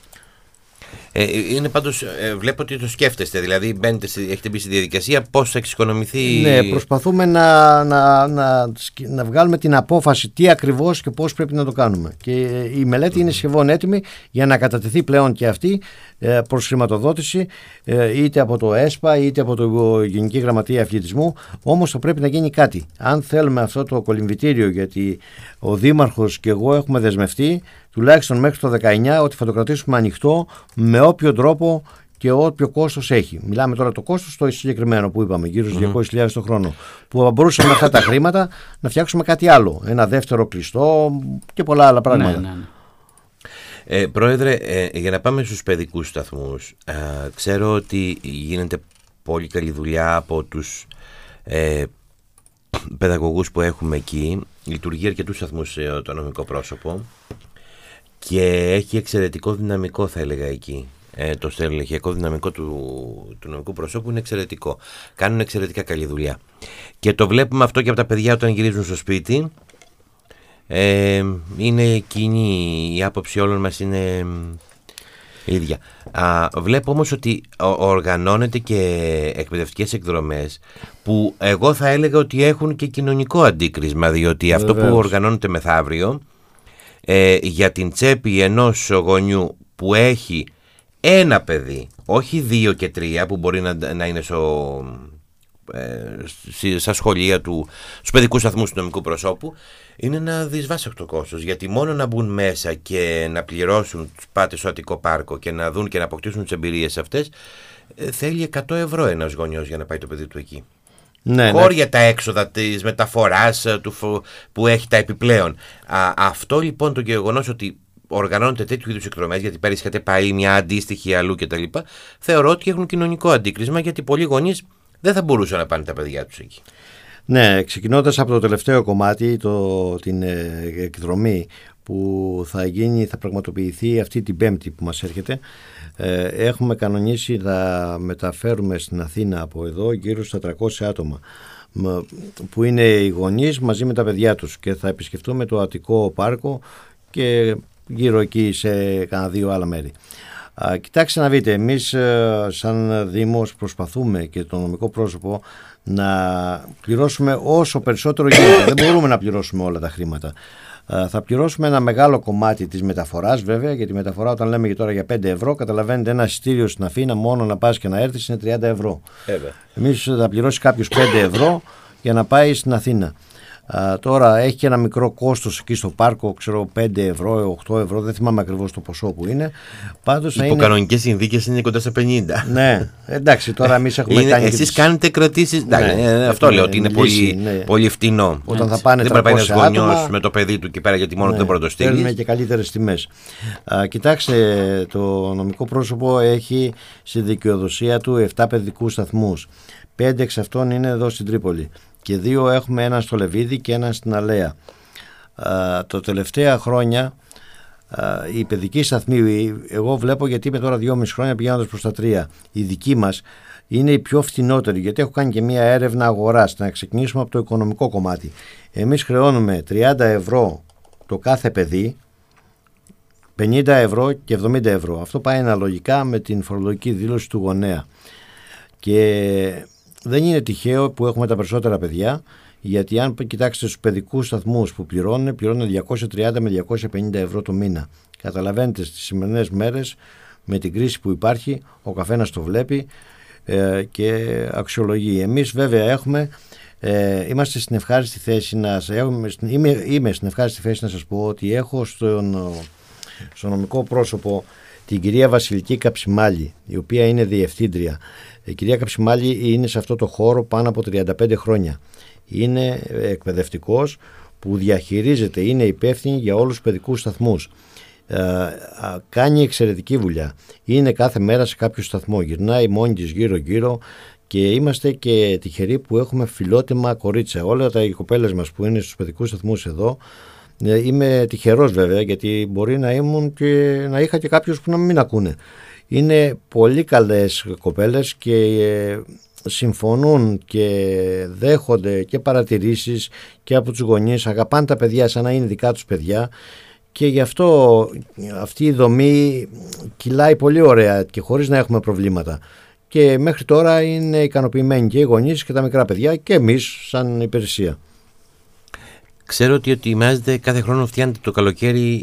Ε, είναι πάντως, ε, βλέπω ότι το σκέφτεστε, δηλαδή μπαίνετε, έχετε μπει στη διαδικασία πώς θα εξοικονομηθεί. Ναι, προσπαθούμε να, να, να, να βγάλουμε την απόφαση τι ακριβώς και πώς πρέπει να το κάνουμε. Και η μελέτη mm. είναι σχεδόν έτοιμη για να κατατεθεί πλέον και αυτή ε, προς χρηματοδότηση, ε, είτε από το ΕΣΠΑ είτε από το Γενική Γραμματεία Αθλητισμού. Όμως θα πρέπει να γίνει κάτι. Αν θέλουμε αυτό το κολυμβητήριο, γιατί ο Δήμαρχος και εγώ έχουμε δεσμευτεί τουλάχιστον μέχρι το δεκαεννιά ότι θα το κρατήσουμε ανοιχτό με όποιο τρόπο και όποιο κόστος έχει. Μιλάμε τώρα το κόστος το συγκεκριμένο που είπαμε, γύρω στους διακόσιες χιλιάδες το χρόνο. Που θα μπορούσαμε με αυτά τα χρήματα να φτιάξουμε κάτι άλλο. Ένα δεύτερο κλειστό και πολλά άλλα πράγματα. Ναι, ναι, ναι. Ε, Πρόεδρε, ε, για να πάμε στους παιδικούς σταθμούς, ε, ξέρω ότι γίνεται πολύ καλή δουλειά από τους ε, παιδαγωγούς που έχουμε εκεί. Λειτουργεί αρκετούς σταθμούς ε, το νομικό πρόσωπο. Και έχει εξαιρετικό δυναμικό, θα έλεγα, εκεί. Ε, το στελεχειακό δυναμικό του, του νομικού προσώπου είναι εξαιρετικό. Κάνουν εξαιρετικά καλή δουλειά. Και το βλέπουμε αυτό και από τα παιδιά όταν γυρίζουν στο σπίτι. Ε, είναι κοινή, η άποψη όλων μας είναι ίδια. Α, βλέπω όμως ότι οργανώνεται και εκπαιδευτικές εκδρομές που εγώ θα έλεγα ότι έχουν και κοινωνικό αντίκρισμα, διότι αυτό που οργανώνεται μεθαύριο, Ε, για την τσέπη ενός γονιού που έχει ένα παιδί, όχι δύο και τρία που μπορεί να, να είναι στο, ε, στα σχολεία του, στους παιδικούς σταθμούς του νομικού προσώπου, είναι ένα δυσβάσταχτο κόστος, γιατί μόνο να μπουν μέσα και να πληρώσουν τους πάτες στο Αττικό Πάρκο και να δουν και να αποκτήσουν τις εμπειρίες αυτές, ε, θέλει εκατό ευρώ ένας γονιός για να πάει το παιδί του εκεί. Ναι, χώρια ναι. τα έξοδα της μεταφοράς του, που έχει τα επιπλέον. Α, αυτό λοιπόν το γεγονός ότι οργανώνεται τέτοιου είδους εκδρομές, γιατί πέρυσι είχατε πάει μια αντίστοιχη αλλού κτλ., θεωρώ ότι έχουν κοινωνικό αντίκρισμα, γιατί πολλοί γονείς δεν θα μπορούσαν να πάνε τα παιδιά τους εκεί. Ναι, ξεκινώντας από το τελευταίο κομμάτι, το, την ε, εκδρομή που θα γίνει, θα πραγματοποιηθεί αυτή την Πέμπτη που μας έρχεται. Ε, έχουμε κανονίσει να μεταφέρουμε στην Αθήνα από εδώ γύρω στα τριακόσια άτομα που είναι οι γονείς μαζί με τα παιδιά τους, και θα επισκεφτούμε το Αττικό Πάρκο και γύρω εκεί σε κάνα δύο άλλα μέρη. Α, κοιτάξτε να δείτε, εμείς σαν Δήμος προσπαθούμε και το νομικό πρόσωπο να πληρώσουμε όσο περισσότερο γίνεται. Δεν μπορούμε να πληρώσουμε όλα τα χρήματα. Θα πληρώσουμε ένα μεγάλο κομμάτι της μεταφοράς, βέβαια, γιατί η μεταφορά, όταν λέμε και τώρα για πέντε ευρώ, καταλαβαίνετε, ένα εισιτήριο στην Αθήνα μόνο να πας και να έρθεις είναι τριάντα ευρώ. Εμείς θα πληρώσει κάποιος πέντε ευρώ για να πάει στην Αθήνα. Α, τώρα έχει και ένα μικρό κόστος εκεί στο πάρκο, ξέρω, πέντε ευρώ, οκτώ ευρώ, δεν θυμάμαι ακριβώς το ποσό που είναι. Πάντως υπό είναι... κανονικές συνθήκες είναι κοντά στα πενήντα. Ναι, εντάξει, τώρα εμείς έχουμε είναι, κάνει. Εσείς τις... κάνετε κρατήσεις. Ναι, ναι, αυτό λέω ότι είναι λύση, πολύ, ναι. πολύ φτηνό. Όταν θα πάνε δεν πρέπει να πάει ένας γονιός άτομα, με το παιδί του και πέρα, γιατί μόνο ναι, δεν μπορεί να το στείλει. Θέλουμε και καλύτερες τιμές. Α, κοιτάξτε, το νομικό πρόσωπο έχει στη δικαιοδοσία του επτά παιδικούς σταθμούς. Πέντε εξ αυτών είναι εδώ στην Τρίπολη. Και δύο έχουμε, έναν στο Λεβίδι και έναν στην Αλέα. Α, το τελευταία χρόνια α, η παιδική σταθμή, εγώ βλέπω, γιατί είμαι τώρα δυόμιση χρόνια πηγαίνοντας προς τα τρία, η δική μας είναι η πιο φθηνότερη, γιατί έχω κάνει και μία έρευνα αγοράς. Να ξεκινήσουμε από το οικονομικό κομμάτι. Εμείς χρεώνουμε τριάντα ευρώ το κάθε παιδί, πενήντα ευρώ και εβδομήντα ευρώ. Αυτό πάει αναλογικά με την φορολογική δήλωση του γονέα. Και δεν είναι τυχαίο που έχουμε τα περισσότερα παιδιά Γιατί αν κοιτάξετε στους παιδικούς σταθμούς που πληρώνουν, πληρώνουν διακόσια τριάντα με διακόσια πενήντα ευρώ το μήνα. Καταλαβαίνετε, στις σημερινές μέρες με την κρίση που υπάρχει, ο καθένας το βλέπει ε, και αξιολογεί. Εμείς βέβαια έχουμε, ε, είμαστε στην ευχάριστη θέση να έχουμε, είμαι, είμαι στην ευχάριστη θέση να σας πω ότι έχω στον, στο νομικό πρόσωπο την κυρία Βασιλική Καψιμάλη, η οποία είναι διευθύντρια. Η κυρία Καψιμάλη είναι σε αυτό το χώρο πάνω από τριάντα πέντε χρόνια. Είναι εκπαιδευτικός που διαχειρίζεται, είναι υπεύθυνη για όλους τους παιδικούς σταθμούς. Ε, κάνει εξαιρετική δουλειά. Είναι κάθε μέρα σε κάποιο σταθμό, γυρνάει μόνη της γύρω-γύρω και είμαστε και τυχεροί που έχουμε φιλότιμα κορίτσια. Όλα τα οι κοπέλες μας που είναι στους παιδικούς σταθμούς εδώ, είμαι τυχερός βέβαια, γιατί μπορεί να ήμουν και να είχα και κάποιους που να μην ακούνε. Είναι πολύ καλές κοπέλες και συμφωνούν και δέχονται και παρατηρήσεις και από τους γονείς, αγαπάνε τα παιδιά σαν να είναι δικά τους παιδιά και γι' αυτό αυτή η δομή κυλάει πολύ ωραία και χωρίς να έχουμε προβλήματα. Και μέχρι τώρα είναι ικανοποιημένοι και οι γονείς και τα μικρά παιδιά και εμείς σαν υπηρεσία. Ξέρω ότι ετοιμάζετε κάθε χρόνο, φτιάχνετε το καλοκαίρι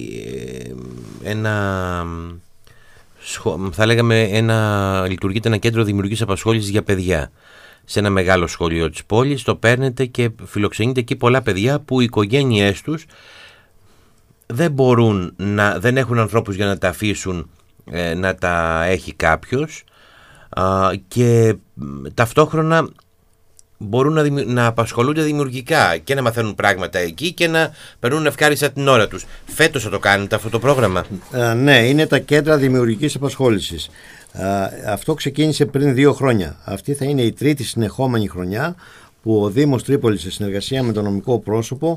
ένα, θα λέγαμε ένα, λειτουργείτε ένα κέντρο δημιουργικής απασχόλησης για παιδιά σε ένα μεγάλο σχολείο της πόλης, το παίρνετε και φιλοξενείτε εκεί πολλά παιδιά που οι οικογένειές τους δεν μπορούν να, δεν έχουν ανθρώπους για να τα αφήσουν ε, να τα έχει κάποιος α, και ταυτόχρονα μπορούν να, δημιου... να απασχολούνται δημιουργικά και να μαθαίνουν πράγματα εκεί και να περνούν ευχάριστα την ώρα τους. Φέτος θα το κάνετε αυτό το πρόγραμμα? Ε, ναι, είναι τα κέντρα δημιουργικής απασχόλησης. Ε, αυτό ξεκίνησε πριν δύο χρόνια. Αυτή θα είναι η τρίτη συνεχόμενη χρονιά που ο Δήμος Τρίπολης σε συνεργασία με το νομικό πρόσωπο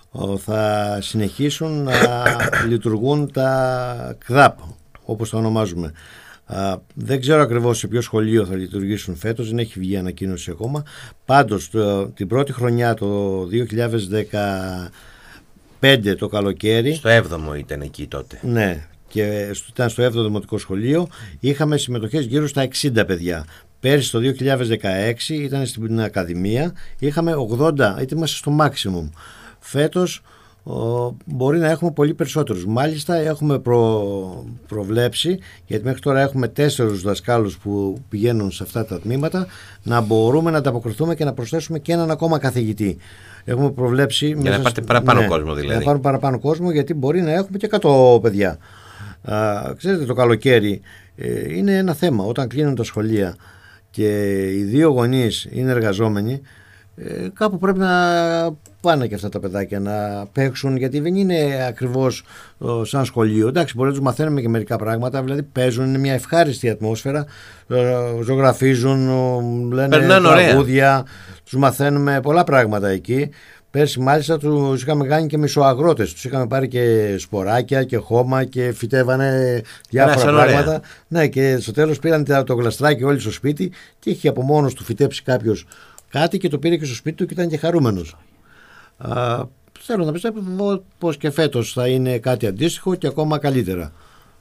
θα συνεχίσουν να λειτουργούν τα ΚΔΑΠ, όπως το ονομάζουμε. Uh, δεν ξέρω ακριβώς σε ποιο σχολείο θα λειτουργήσουν φέτος, δεν έχει βγει ανακοίνωση ακόμα. Πάντως το, την πρώτη χρονιά, το δύο χιλιάδες δεκαπέντε το καλοκαίρι, στο έβδομο ήταν εκεί τότε. Ναι, και ήταν στο έβδομο Δημοτικό Σχολείο, είχαμε συμμετοχές γύρω στα εξήντα παιδιά. Πέρυσι το δύο χιλιάδες δεκαέξι ήταν στην Ακαδημία, είχαμε ογδόντα, είμαστε στο maximum. Φέτος Ο, μπορεί να έχουμε πολύ περισσότερους. Μάλιστα έχουμε προ, προβλέψει, γιατί μέχρι τώρα έχουμε τέσσερους δασκάλους που πηγαίνουν σε αυτά τα τμήματα, να μπορούμε να ανταποκριθούμε και να προσθέσουμε και έναν ακόμα καθηγητή. Έχουμε προβλέψει για μέσα να πάρετε παραπάνω ναι, κόσμο δηλαδή. Να πάρουμε παραπάνω κόσμο, γιατί μπορεί να έχουμε και εκατό παιδιά. Α, ξέρετε, το καλοκαίρι ε, είναι ένα θέμα. Όταν κλείνουν τα σχολεία και οι δύο γονείς είναι εργαζόμενοι, ε, κάπου πρέπει να πάνε και αυτά τα παιδάκια να παίξουν, γιατί δεν είναι ακριβώς ο, σαν σχολείο. Εντάξει, μπορεί να τους μαθαίνουμε και μερικά πράγματα, δηλαδή παίζουν, είναι μια ευχάριστη ατμόσφαιρα, ε, ζωγραφίζουν, λένε τραγούδια, τους μαθαίνουμε πολλά πράγματα εκεί. Πέρσι μάλιστα τους είχαμε κάνει και μισοαγρότες, τους είχαμε πάρει και σποράκια και χώμα και φυτεύανε διάφορα Άρα, πράγματα. Ωραία. Ναι, και στο τέλος πήραν το γλαστράκι όλοι στο σπίτι και είχε από μόνος του φυτέψει κάποιος κάτι και το πήρε και στο σπίτι του και ήταν και χαρούμενος. Α, θέλω να πιστεύω πως και φέτος θα είναι κάτι αντίστοιχο και ακόμα καλύτερα.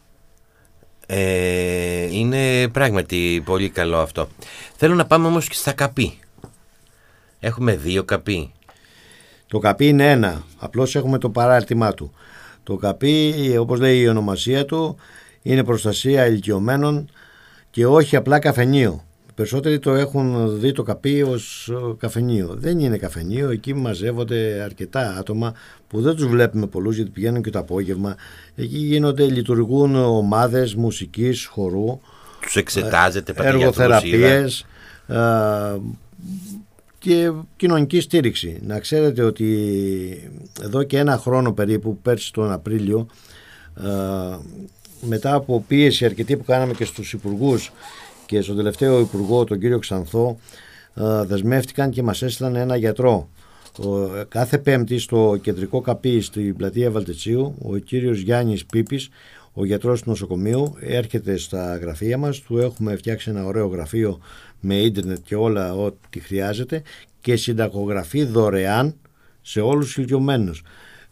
Ε, είναι πράγματι πολύ καλό αυτό. Θέλω να πάμε όμως και στα καπί. Έχουμε δύο καπί. Το καπί είναι ένα, απλώς έχουμε το παράρτημά του. Το καπί, όπως λέει η ονομασία του, είναι προστασία ηλικιωμένων και όχι απλά καφενείο. Περισσότεροι το έχουν δει το καπί ως καφενείο. Δεν είναι καφενείο, εκεί μαζεύονται αρκετά άτομα που δεν τους βλέπουμε πολλούς, γιατί πηγαίνουν και το απόγευμα. Εκεί γίνονται, λειτουργούν ομάδες μουσικής, χορού, τους εξετάζετε, εργοθεραπείες και κοινωνική στήριξη. Να ξέρετε ότι εδώ και ένα χρόνο περίπου, πέρσι τον Απρίλιο, μετά από πίεση αρκετή που κάναμε και στους υπουργούς και στον τελευταίο υπουργό, τον κύριο Ξανθό, δεσμεύτηκαν και μας έστειλαν ένα γιατρό. Κάθε Πέμπτη στο κεντρικό καπί στην πλατεία Βαλτετσίου, ο κύριος Γιάννης Πίπης, ο γιατρός του νοσοκομείου, έρχεται στα γραφεία μας. Του έχουμε φτιάξει ένα ωραίο γραφείο με ίντερνετ και όλα ό,τι χρειάζεται και συνταγογραφεί δωρεάν σε όλους τους ηλικιωμένους.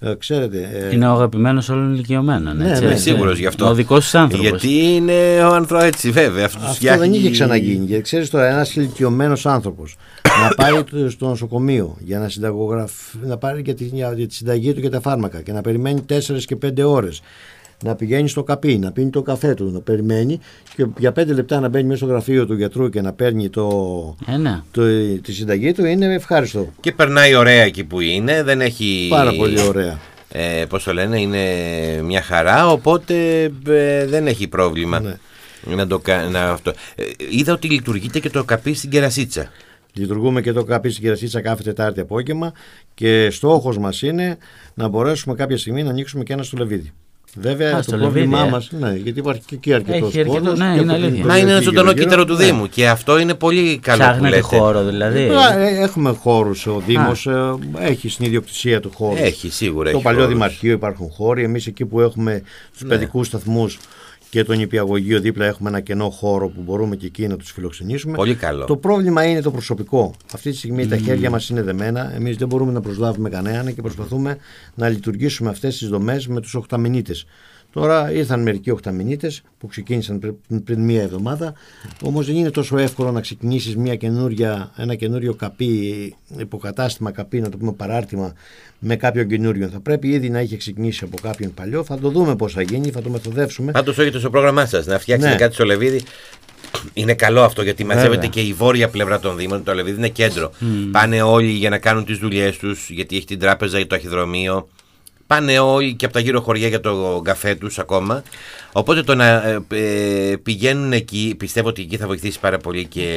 Ε, ξέρετε, ε... είναι ο αγαπημένος όλων ηλικιωμένων. Ναι, είμαι σίγουρος γι' αυτό. Ο δικός του άνθρωπος. Γιατί είναι ο άνθρωπος έτσι, βέβαια. Αυτό φτιάχνει... δεν είχε ξαναγίνει. Γιατί ξέρεις τώρα, ένας ηλικιωμένος άνθρωπος να πάει στο νοσοκομείο για να συνταγογραφεί, να πάρει για τη, για τη συνταγή του και τα φάρμακα και να περιμένει τέσσερις και πέντε ώρες. Να πηγαίνει στο καπί, να πίνει το καφέ του, να περιμένει και για πέντε λεπτά να μπαίνει μέσα στο γραφείο του γιατρού και να παίρνει το, ε, ναι. το, τη συνταγή του, είναι ευχάριστο. Και περνάει ωραία εκεί που είναι, δεν έχει. Πάρα πολύ ωραία. Ε, πώς το λένε, είναι μια χαρά, οπότε ε, δεν έχει πρόβλημα. Ναι. Να το, να, αυτό. Ε, είδα ότι λειτουργείται και το καπί στην κερασίτσα. Λειτουργούμε και το καπί στην κερασίτσα κάθε Τετάρτη απόγευμα και στόχος μας είναι να μπορέσουμε κάποια στιγμή να ανοίξουμε και ένα στο Λεβίδι. Βέβαια, Α, το πρόβλημά μας, ναι, γιατί υπάρχει και εκεί αρκετός κόσμος. Ναι, είναι αλήθεια. Μα είναι ένα ζωντανό κύτταρο του Δήμου, ναι. Και αυτό είναι πολύ καλό. Ψάχνετε χώρο δηλαδή. Έχουμε χώρους, ο Δήμος Α. έχει στην ιδιοκτησία του χώρου. Έχει, σίγουρα. Το έχει παλιό χώρους. Δημαρχείο υπάρχουν χώροι, εμείς εκεί που έχουμε τους ναι. παιδικούς σταθμούς και τον νηπιαγωγείο δίπλα έχουμε ένα κενό χώρο που μπορούμε και εκεί να τους φιλοξενήσουμε. Πολύ καλό. Το πρόβλημα είναι το προσωπικό. Αυτή τη στιγμή mm. τα χέρια μας είναι δεμένα. Εμείς δεν μπορούμε να προσλάβουμε κανέναν και προσπαθούμε να λειτουργήσουμε αυτές τις δομές με τους οχταμηνίτες. Τώρα ήρθαν μερικοί οχταμηνίτες που ξεκίνησαν πριν, πριν μία εβδομάδα. Όμως δεν είναι τόσο εύκολο να ξεκινήσεις μια καινούρια, ένα καινούριο καπί, υποκατάστημα καπί, να το πούμε παράρτημα, με κάποιον καινούριο. Θα πρέπει ήδη να είχε ξεκινήσει από κάποιον παλιό. Θα το δούμε πώς θα γίνει, θα το μεθοδεύσουμε. Πάντως έχετε στο πρόγραμμά σας να φτιάξετε ναι. κάτι στο Λεβίδι. Είναι καλό αυτό γιατί μαζεύεται και η βόρεια πλευρά των Δήμων. Το Λεβίδι είναι κέντρο. Mm. Πάνε όλοι για να κάνουν τις δουλειές τους, γιατί έχει την τράπεζα ή το ταχυδρομείο. Πάνε όλοι και από τα γύρω χωριά για το καφέ τους ακόμα. Οπότε το να ε, πηγαίνουν εκεί, πιστεύω ότι εκεί θα βοηθήσει πάρα πολύ και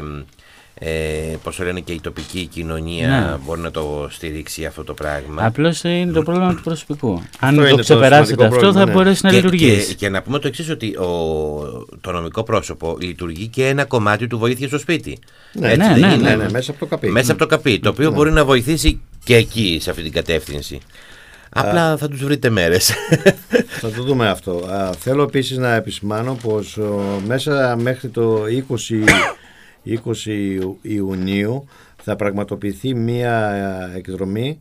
ε, πώς το λένε, και η τοπική κοινωνία ναι. μπορεί να το στηρίξει αυτό το πράγμα. Απλώς είναι το πρόβλημα του προσωπικού. Αν το ξεπεράσετε αυτό θα ναι. μπορέσει να και, λειτουργήσει. Και, και να πούμε το εξής, ότι ο, το νομικό πρόσωπο λειτουργεί και ένα κομμάτι του βοήθεια στο σπίτι. Ναι, Έτσι, ναι, ναι, ναι, ναι, μέσα από το καπί. Μέσα από το καπί, το οποίο ναι. μπορεί να βοηθήσει και εκεί σε αυτή την κατεύθυνση. Απλά Α, θα τους βρείτε μέρες. Θα το δούμε αυτό. Α, θέλω επίσης να επισημάνω πως ο, μέσα μέχρι το είκοσι, είκοσι Ιουνίου θα πραγματοποιηθεί μία εκδρομή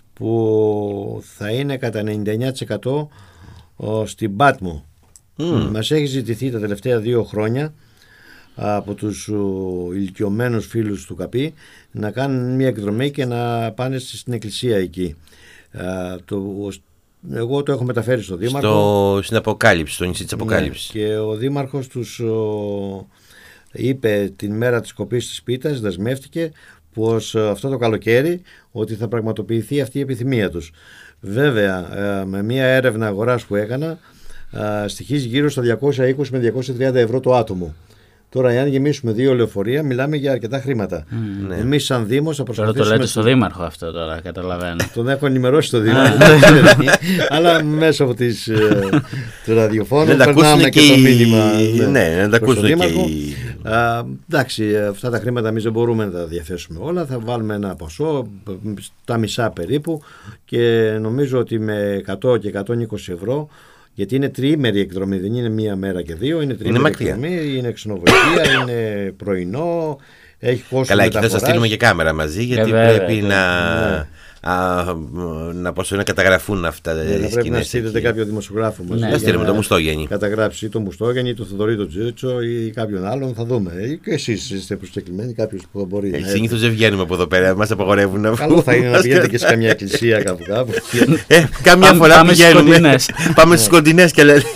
που θα είναι κατά ενενήντα εννέα τοις εκατό στην Πάτμο. Mm. Μας έχει ζητηθεί τα τελευταία δύο χρόνια από τους ηλικιωμένους φίλους του ΚΑΠΗ να κάνουν μία εκδρομή και να πάνε στην εκκλησία εκεί. Uh, το, εγώ το έχω μεταφέρει στο Δήμαρχο στο, στην Αποκάλυψη, στο νησί της Αποκάλυψης. Ναι, και ο Δήμαρχος τους ο, είπε την μέρα της κοπής της πίτας, δεσμεύτηκε πως αυτό το καλοκαίρι ότι θα πραγματοποιηθεί αυτή η επιθυμία τους. Βέβαια uh, με μια έρευνα αγοράς που έκανα uh, στοιχίζει γύρω στα διακόσια είκοσι με διακόσια τριάντα ευρώ το άτομο. Τώρα, εάν γεμίσουμε δύο λεωφορεία, μιλάμε για αρκετά χρήματα. Mm, ναι. Εμείς, σαν Δήμος, θα προσπαθήσουμε. Τώρα το λέτε στο Δήμαρχο αυτό, τώρα καταλαβαίνω. Τον έχω ενημερώσει στο Δήμαρχο. Αλλά μέσω από τις το ραδιοφώνου περνάμε και, και το μήνυμα. Ναι, ναι, να τα ακούσουν και οι... Εντάξει, αυτά τα χρήματα εμείς δεν μπορούμε να τα διαθέσουμε όλα. Θα βάλουμε ένα ποσό, τα μισά περίπου, και νομίζω ότι με εκατό και εκατόν είκοσι ευρώ. Γιατί είναι τριήμερη εκδρομή, δεν είναι μία μέρα και δύο, είναι τριήμερη εκδρομή, είναι ξενοβοηθεία, είναι πρωινό, έχει κόσμο. Καλά, εκεί θα σας στείλουμε και κάμερα μαζί, γιατί ε, πρέπει ε, να, ναι. α, να, πώς, να καταγραφούν αυτά τα ναι, σκηνές. Πρέπει να στείλετε κάποιο δημοσιογράφο μας. Ναι, να στείλουμε το Μουστόγεννη. Καταγράψει το Μουστόγεννη ή το Θοδωρή το Τζίτσο ή κάποιον άλλον, θα δούμε. Ή και εσείς είστε προσκεκλημένοι, κάποιος που μπορεί. Ε, συνήθως δεν βγαίνουμε από εδώ πέρα, μας απαγορεύουν να βγούμε. Καλό θα είναι να πηγαίνετε και σε καμιά εκκλησία κάπου κάπου. ε, καμιά φορά πηγαίνουμε. Πάμε στις κοντινές και λέει.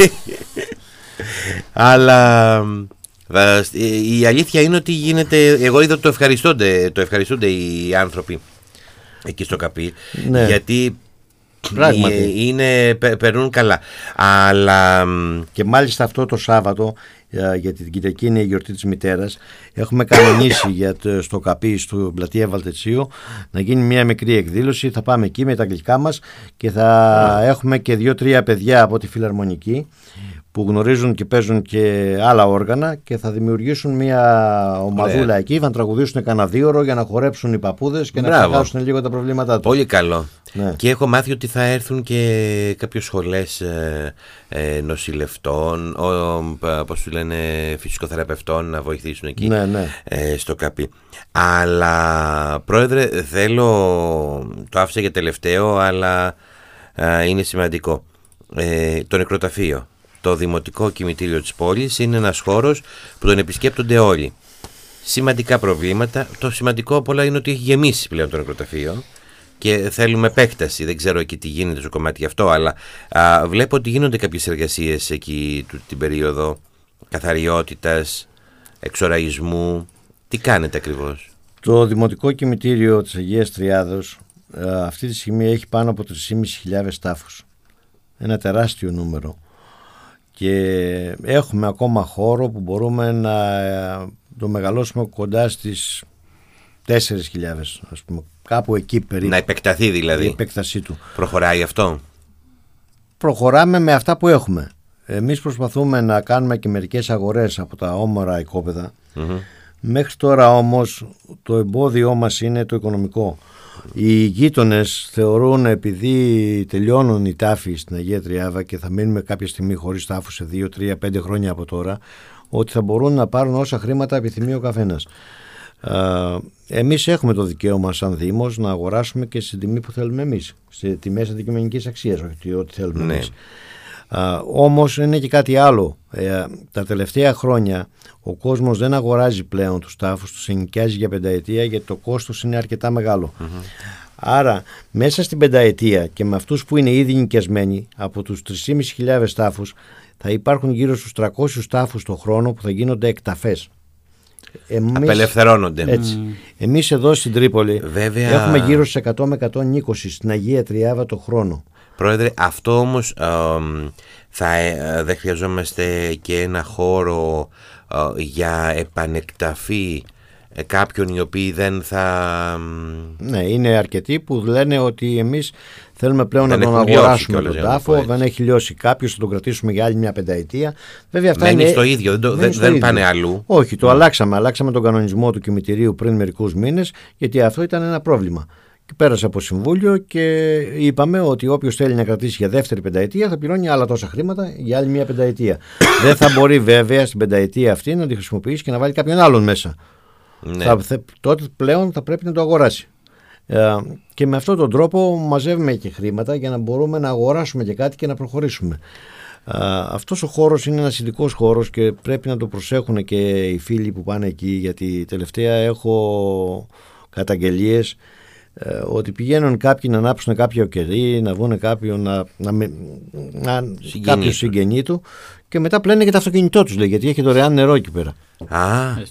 Αλλά η αλήθεια είναι ότι γίνεται. Εγώ είδα το ευχαριστούνται, το ευχαριστούνται οι άνθρωποι εκεί στο ΚΑΠΗ, ναι. γιατί πράγματι είναι, περνούν καλά. Αλλά και μάλιστα αυτό το Σάββατο, γιατί την Κυριακή είναι η γιορτή της μητέρας, έχουμε κανονίσει για το, στο ΚΑΠΗ, στο πλατεία Βαλτετσίου, να γίνει μια μικρή εκδήλωση. Θα πάμε εκεί με τα γλυκά μας και θα yeah. έχουμε και δύο-τρία παιδιά από τη Φιλαρμονική που γνωρίζουν και παίζουν και άλλα όργανα και θα δημιουργήσουν μια ομαδούλα yeah. εκεί, θα τραγουδήσουν κανένα δύο ώρο για να χορέψουν οι παππούδες και Μπράβο. να ξεχάσουν λίγο τα προβλήματά τους. Πολύ καλό. Ναι. Και έχω μάθει ότι θα έρθουν και κάποιες σχολές ε, ε, νοσηλευτών, πώς του λένε, φυσικοθεραπευτών να βοηθήσουν εκεί ναι, ναι. Ε, στο ΚΑΠΗ. Αλλά πρόεδρε, θέλω, το άφησα για τελευταίο, αλλά α, είναι σημαντικό. Ε, το νεκροταφείο, το δημοτικό κημητήριο της πόλης, είναι ένας χώρος που τον επισκέπτονται όλοι. Σημαντικά προβλήματα. Το σημαντικό απ' όλα είναι ότι έχει γεμίσει πλέον το νεκροταφείο και θέλουμε επέκταση. Δεν ξέρω εκεί τι γίνεται στο κομμάτι αυτό, αλλά α, βλέπω ότι γίνονται κάποιες εργασίες εκεί την περίοδο καθαριότητας, εξοραϊσμού. Τι κάνετε ακριβώς? Το Δημοτικό Κημητήριο της Αγίας Τριάδος α, αυτή τη στιγμή έχει πάνω από τρεις χιλιάδες πεντακόσιους τάφους. Ένα τεράστιο νούμερο. Και έχουμε ακόμα χώρο που μπορούμε να το μεγαλώσουμε κοντά στις τέσσερις χιλιάδες, ας πούμε, κάπου εκεί περίπου. Να επεκταθεί δηλαδή. Η επέκτασή του. Προχωράει αυτό? Προχωράμε με αυτά που έχουμε. Εμείς προσπαθούμε να κάνουμε και μερικές αγορές από τα όμορα οικόπεδα. Mm-hmm. Μέχρι τώρα όμως το εμπόδιό μας είναι το οικονομικό. Οι γείτονες θεωρούν, επειδή τελειώνουν οι τάφοι στην Αγία Τριάδα και θα μείνουμε κάποια στιγμή χωρίς τάφους σε δύο, τρία, πέντε χρόνια από τώρα, ότι θα μπορούν να πάρουν όσα χρήματα επιθυμεί ο καθένας. Εμείς έχουμε το δικαίωμα σαν Δήμος να αγοράσουμε και στην τιμή που θέλουμε εμείς, σε τιμές αντικειμενικής αξίας, όχι ό,τι θέλουμε ναι. εμείς. Uh, όμως είναι και κάτι άλλο. Uh, τα τελευταία χρόνια ο κόσμος δεν αγοράζει πλέον τους τάφους, τους ενοικιάζει για πενταετία, γιατί το κόστος είναι αρκετά μεγάλο. Mm-hmm. Άρα μέσα στην πενταετία και με αυτούς που είναι ήδη νοικιασμένοι, από τους τρεις χιλιάδες πεντακόσιους τάφους θα υπάρχουν γύρω στους τριακόσιους τάφους το χρόνο που θα γίνονται εκταφές. Εμείς, απελευθερώνονται. Έτσι. Mm. Εμείς εδώ στην Τρίπολη Βέβαια... έχουμε γύρω στους εκατό με εκατόν είκοσι στην Αγία Τριάδα το χρόνο. Πρόεδρε, αυτό όμως ε, θα ε, δεν χρειαζόμαστε και ένα χώρο ε, για επανεκταφή ε, κάποιων οι οποίοι δεν θα... Ναι, είναι αρκετοί που λένε ότι εμείς θέλουμε πλέον δεν να τον αγοράσουμε τον τάφο, δεν έχει λιώσει κάποιος, θα τον κρατήσουμε για άλλη μια πενταετία. Βέβαια, αυτά μένει είναι... στο ίδιο, δεν, το, δεν, δεν ίδιο. Πάνε αλλού. Όχι, το mm. αλλάξαμε, αλλάξαμε τον κανονισμό του κημητηρίου πριν μερικούς μήνες, γιατί αυτό ήταν ένα πρόβλημα. Και πέρασε από συμβούλιο και είπαμε ότι όποιος θέλει να κρατήσει για δεύτερη πενταετία θα πληρώνει άλλα τόσα χρήματα για άλλη μια πενταετία. Δεν θα μπορεί βέβαια στην πενταετία αυτή να τη χρησιμοποιήσει και να βάλει κάποιον άλλον μέσα. Ναι. Θα, τότε πλέον θα πρέπει να το αγοράσει. Ε, και με αυτόν τον τρόπο μαζεύουμε και χρήματα για να μπορούμε να αγοράσουμε και κάτι και να προχωρήσουμε. Ε, αυτός ο χώρος είναι ένας ειδικός χώρος και πρέπει να το προσέχουν και οι φίλοι που πάνε εκεί, γιατί τελευταία έχω καταγγελίες Ε, ότι πηγαίνουν κάποιοι να ανάψουν κάποιο κερί, να βγουν κάποιον να, να, να, κάποιο συγγενή του και μετά πλένε και το αυτοκίνητό τους, λέει, γιατί έχει δωρεάν νερό εκεί πέρα. Α,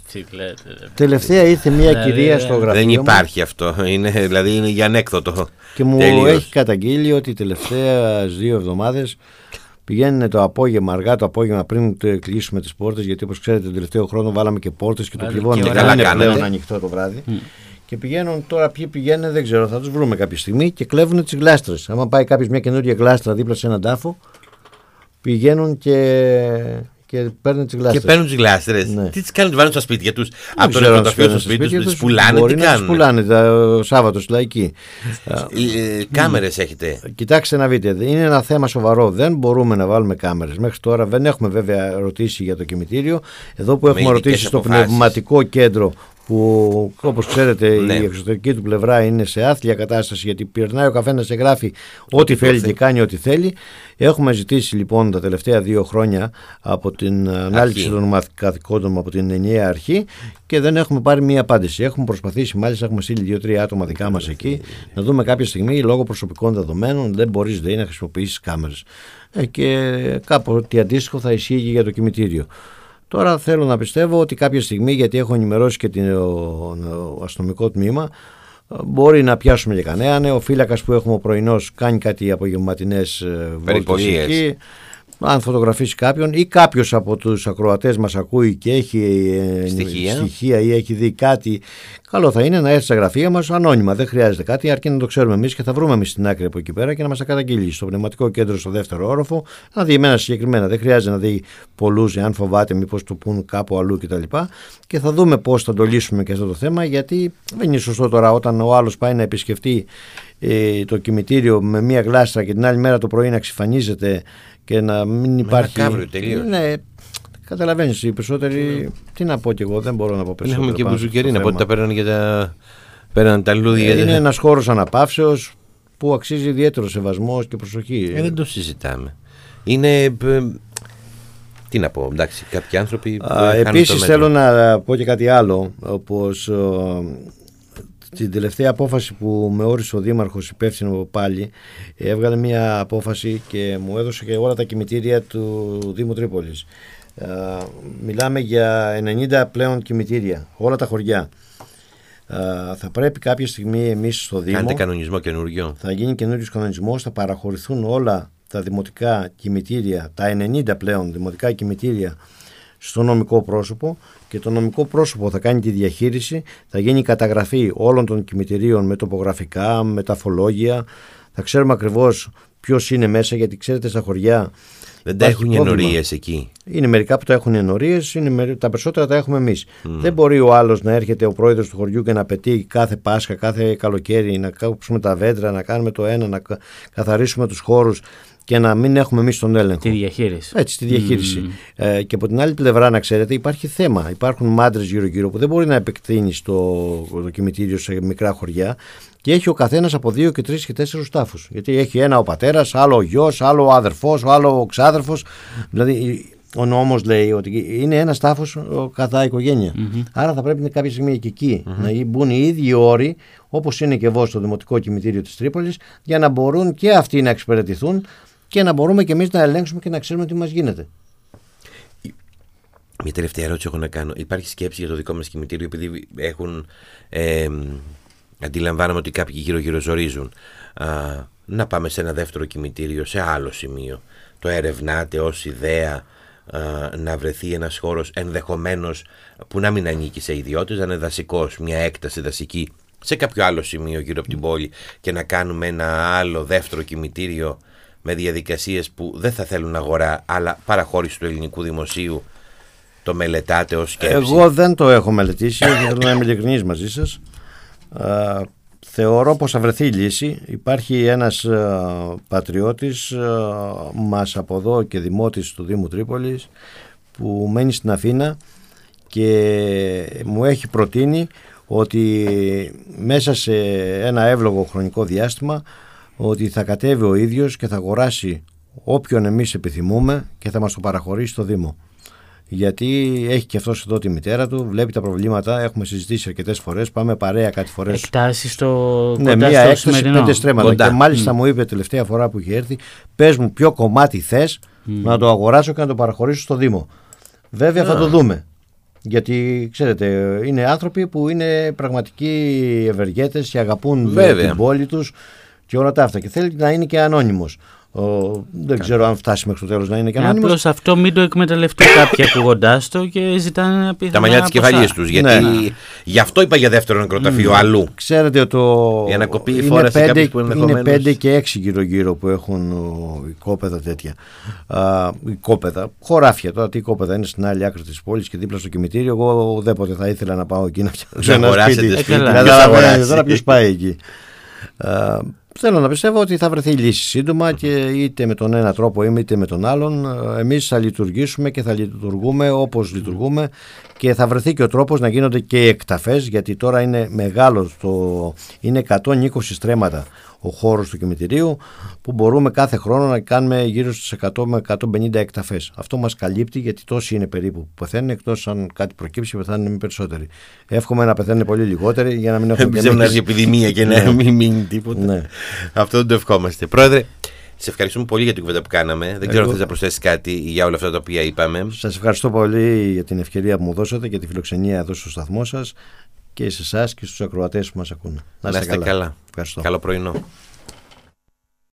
τελευταία ήρθε μια κυρία στο γραφείο. Δεν υπάρχει μου, αυτό, είναι, δηλαδή είναι για ανέκδοτο. Και μου Τέλειος. Έχει καταγγείλει ότι τελευταία δύο εβδομάδες πηγαίνουν το απόγευμα, αργά το απόγευμα, πριν κλείσουμε τις πόρτες, γιατί όπως ξέρετε τον τελευταίο χρόνο βάλαμε και πόρτες και το πληβώνουμε. Δεν είναι πλέον ανοιχτό το βράδυ. Mm. Και πηγαίνουν τώρα, ποιοι πηγαίνουν δεν ξέρω, θα τους βρούμε κάποια στιγμή και κλέβουν τις γλάστρες. Άμα πάει κάποιος μια καινούργια γλάστρα δίπλα σε έναν τάφο, πηγαίνουν και, και παίρνουν τις γλάστρες. Και παίρνουν τις γλάστρες. Ναι. Τι τις κάνουν, τις βάλουν στα σπίτια τους, από το νεκροταφείο στο σπίτι τους, τις πουλάνε, μπορεί τι να κάνουν. Τις πουλάνε το Σάββατο στη Λαϊκή. ε, κάμερες έχετε? Κοιτάξτε να δείτε, είναι ένα θέμα σοβαρό. Δεν μπορούμε να βάλουμε κάμερες. Μέχρι τώρα δεν έχουμε βέβαια ρωτήσει για το κημητήριο. Εδώ που έχουμε ρωτήσει στο πνευματικό κέντρο, που όπως ξέρετε ναι. η εξωτερική του πλευρά είναι σε άθλια κατάσταση, γιατί πυρνάει ο καθένας και γράφει ό,τι θέλει και κάνει ό,τι θέλει. Έχουμε ζητήσει λοιπόν τα τελευταία δύο χρόνια από την ανάληψη των καθηκόντων από την ενιαία αρχή και δεν έχουμε πάρει μία απάντηση. Έχουμε προσπαθήσει, μάλιστα έχουμε στείλει δύο-τρία άτομα δικά μας εκεί, να δούμε κάποια στιγμή λόγω προσωπικών δεδομένων δεν μπορείς δηλαδή να χρησιμοποιήσεις κάμερες. Ε, και κάποτε αντίστοιχο θα ισχύει για το κημητήριο. Τώρα θέλω να πιστεύω ότι κάποια στιγμή, γιατί έχω ενημερώσει και την, ο, ο αστυνομικό τμήμα, μπορεί να πιάσουμε και κανέναν. Ο φύλακας που έχουμε ο πρωινός κάνει κάτι απογευματινές βόλτες εκεί. Αν φωτογραφίσει κάποιον ή κάποιος από τους ακροατές μας ακούει και έχει στοιχεία. στοιχεία ή έχει δει κάτι, καλό θα είναι να έρθει στα γραφεία μας ανώνυμα. Δεν χρειάζεται κάτι, αρκεί να το ξέρουμε εμείς και θα βρούμε εμείς στην άκρη από εκεί πέρα και να μας τα καταγγείλει στο πνευματικό κέντρο στο δεύτερο όροφο. Να δει εμένα συγκεκριμένα. Δεν χρειάζεται να δει πολλούς, εάν φοβάται μήπως το πούν κάπου αλλού κτλ. Και θα δούμε πώς θα το λύσουμε και αυτό το θέμα, γιατί δεν είναι σωστό τώρα όταν ο άλλος πάει να επισκεφτεί ε, το κημητήριο με μία γλάστρα και την άλλη μέρα το πρωί να ξυφανίζεται και να μην υπάρχει. Ναι, καταλαβαίνεις, οι περισσότεροι. Τι να πω κι εγώ, δεν μπορώ να πω περισσότερο. Έχουμε και μπουζουκερί να πω ότι τα παίρνουν για τα. Πέραν τα λούδια. Είναι ένας χώρος αναπαύσεως. που αξίζει ιδιαίτερο σεβασμός και προσοχή. Ε, δεν το συζητάμε. Είναι... Ε, τι να πω, εντάξει, κάποιοι άνθρωποι... Α, επίσης θέλω να πω και κάτι άλλο, όπως ο, την τελευταία απόφαση που με όρισε ο Δήμαρχος υπεύθυνο πάλι, έβγαλε μια απόφαση και μου έδωσε και όλα τα κημητήρια του Δήμου Τρίπολης. Α, μιλάμε για ενενήντα πλέον κημητήρια, όλα τα χωριά. Α, θα πρέπει κάποια στιγμή εμείς στο Δήμο... Κάντε κανονισμό καινούριο. Θα γίνει καινούριος κανονισμός, θα παραχωρηθούν όλα τα δημοτικά κημητήρια, τα ενενήντα πλέον δημοτικά κημητήρια στο νομικό πρόσωπο, και το νομικό πρόσωπο θα κάνει τη διαχείριση, θα γίνει η καταγραφή όλων των κημητηρίων με τοπογραφικά, με ταφολόγια, θα ξέρουμε ακριβώς ποιος είναι μέσα, γιατί ξέρετε στα χωριά δεν τα έχουν ενορίες εκεί. Είναι μερικά που τα έχουν ενορίες, είναι, τα περισσότερα τα έχουμε εμείς. Mm. Δεν μπορεί ο άλλος να έρχεται, ο πρόεδρος του χωριού, και να πετύχει κάθε Πάσχα, κάθε καλοκαίρι, να κάψουμε τα βέντρα, να κάνουμε το ένα, να καθαρίσουμε τους χώρους και να μην έχουμε εμείς τον έλεγχο. Τη διαχείριση. Έτσι, τη διαχείριση. Mm. Ε, και από την άλλη πλευρά, να ξέρετε, υπάρχει θέμα. Υπάρχουν μάντρες γύρω-γύρω που δεν μπορεί να επεκτείνει το, το κημητήριο σε μικρά χωριά, και έχει ο καθένας από δύο και τρεις και τέσσερους τάφους. Γιατί έχει ένα ο πατέρας, άλλο ο γιος, άλλο ο αδερφός, άλλο ο ξάδερφος. Δηλαδή, ο νόμος λέει ότι είναι ένας τάφος κατά οικογένεια. Mm-hmm. Άρα θα πρέπει κάποια στιγμή και εκεί mm-hmm. να μπουν οι ίδιοι όροι, όπως είναι και εδώ στο Δημοτικό Κημητήριο της Τρίπολης, για να μπορούν και αυτοί να εξυπηρετηθούν και να μπορούμε και εμείς να ελέγξουμε και να ξέρουμε τι μας γίνεται. Μια τελευταία ερώτηση έχω να κάνω. Υπάρχει σκέψη για το δικό μας κημητήριο, επειδή έχουν, ε, αντιλαμβάνομαι ότι κάποιοι γύρω-γύρω ζορίζουν, α, να πάμε σε ένα δεύτερο κημητήριο σε άλλο σημείο? Το ερευνάτε ως ιδέα, α, να βρεθεί ένας χώρος ενδεχομένως που να μην ανήκει σε ιδιώτες, να είναι δασικός, μια έκταση δασική σε κάποιο άλλο σημείο γύρω από την πόλη, και να κάνουμε ένα άλλο δεύτερο κημητήριο με διαδικασίες που δεν θα θέλουν αγορά, αλλά παραχώρηση του ελληνικού δημοσίου? Το μελετάτε ως σκέψη? Εγώ δεν το έχω μελετήσει, θέλω να είμαι ειλικρινής μαζί σας. Α, θεωρώ πως θα βρεθεί η λύση. Υπάρχει ένας α, πατριώτης α, μας από εδώ και δημότης του Δήμου Τρίπολης, που μένει στην Αθήνα και μου έχει προτείνει ότι μέσα σε ένα εύλογο χρονικό διάστημα ότι θα κατέβει ο ίδιος και θα αγοράσει όποιον εμείς επιθυμούμε και θα μας το παραχωρήσει στο Δήμο. Γιατί έχει και αυτός εδώ τη μητέρα του, βλέπει τα προβλήματα, έχουμε συζητήσει αρκετές φορές, πάμε παρέα κάτι φορές. Εκτάσει στο ναι, κοντά μία στο έκταση, σημερινό. πέντε στρέμματα. Κοντά. Και μάλιστα mm. μου είπε τελευταία φορά που είχε έρθει, πες μου ποιο κομμάτι θες mm. να το αγοράσω και να το παραχωρήσω στο Δήμο. Βέβαια yeah. θα το δούμε. Γιατί ξέρετε, είναι άνθρωποι που είναι πραγματικοί ευεργέτες και αγαπούν Βέβαια. την πόλη τους και όλα τα αυτά. Και θέλει να είναι και ανώνυμος. Ο, δεν ξέρω αν φτάσει μέχρι το τέλος να είναι και ανώνυμος. Απλώς αυτό μην το εκμεταλλευτούν κάποιοι ακούγοντάς το και ζητάνε πιθανά τα μαλλιά της κεφαλής τους. Γιατί ναι. γι' αυτό είπα για δεύτερο νεκροταφείο mm. αλλού. Ξέρετε το. Για να κοπεί η φόρα σε κάποιους που ενδεχομένως. Είναι πέντε και έξι γύρω-γύρω που έχουν ο, οικόπεδα τέτοια. Α, οικόπεδα, χωράφια. Τώρα τι οικόπεδα είναι στην άλλη άκρη της πόλης και δίπλα στο κημητήριο. Εγώ ουδέποτε θα ήθελα να πάω εκεί να φτιάξω ένα σπίτι. Τώρα ποιος πάει εκεί. Α, θέλω να πιστεύω ότι θα βρεθεί λύση σύντομα και είτε με τον ένα τρόπο είτε με τον άλλον εμείς θα λειτουργήσουμε και θα λειτουργούμε όπως λειτουργούμε και θα βρεθεί και ο τρόπος να γίνονται και εκταφές, γιατί τώρα είναι μεγάλο, το, είναι εκατόν είκοσι στρέμματα ο χώρος του κημητηρίου που μπορούμε κάθε χρόνο να κάνουμε γύρω στις εκατό με εκατόν πενήντα εκταφές. Αυτό μας καλύπτει, γιατί τόσοι είναι περίπου που πεθαίνουν, εκτός αν κάτι προκύψει πεθάνουν περισσότεροι. Εύχομαι να πεθαίνουν πολύ λιγότεροι για να μην έχουμε και εμείς επιδημία και να μην μείνει τίποτα. Ναι. Αυτό δεν το ευχόμαστε. Πρόεδρε, σε ευχαριστούμε πολύ για την κουβέντα που κάναμε. Δεν ξέρω αν θες να προσθέσεις κάτι για όλα αυτά τα οποία είπαμε. Σας ευχαριστώ πολύ για την ευκαιρία που μου δώσατε και τη φιλοξενία εδώ στο σταθμό σας και σε εσάς και στους ακροατές που μας ακούνε. Να είστε καλά. καλά. Καλό πρωινό.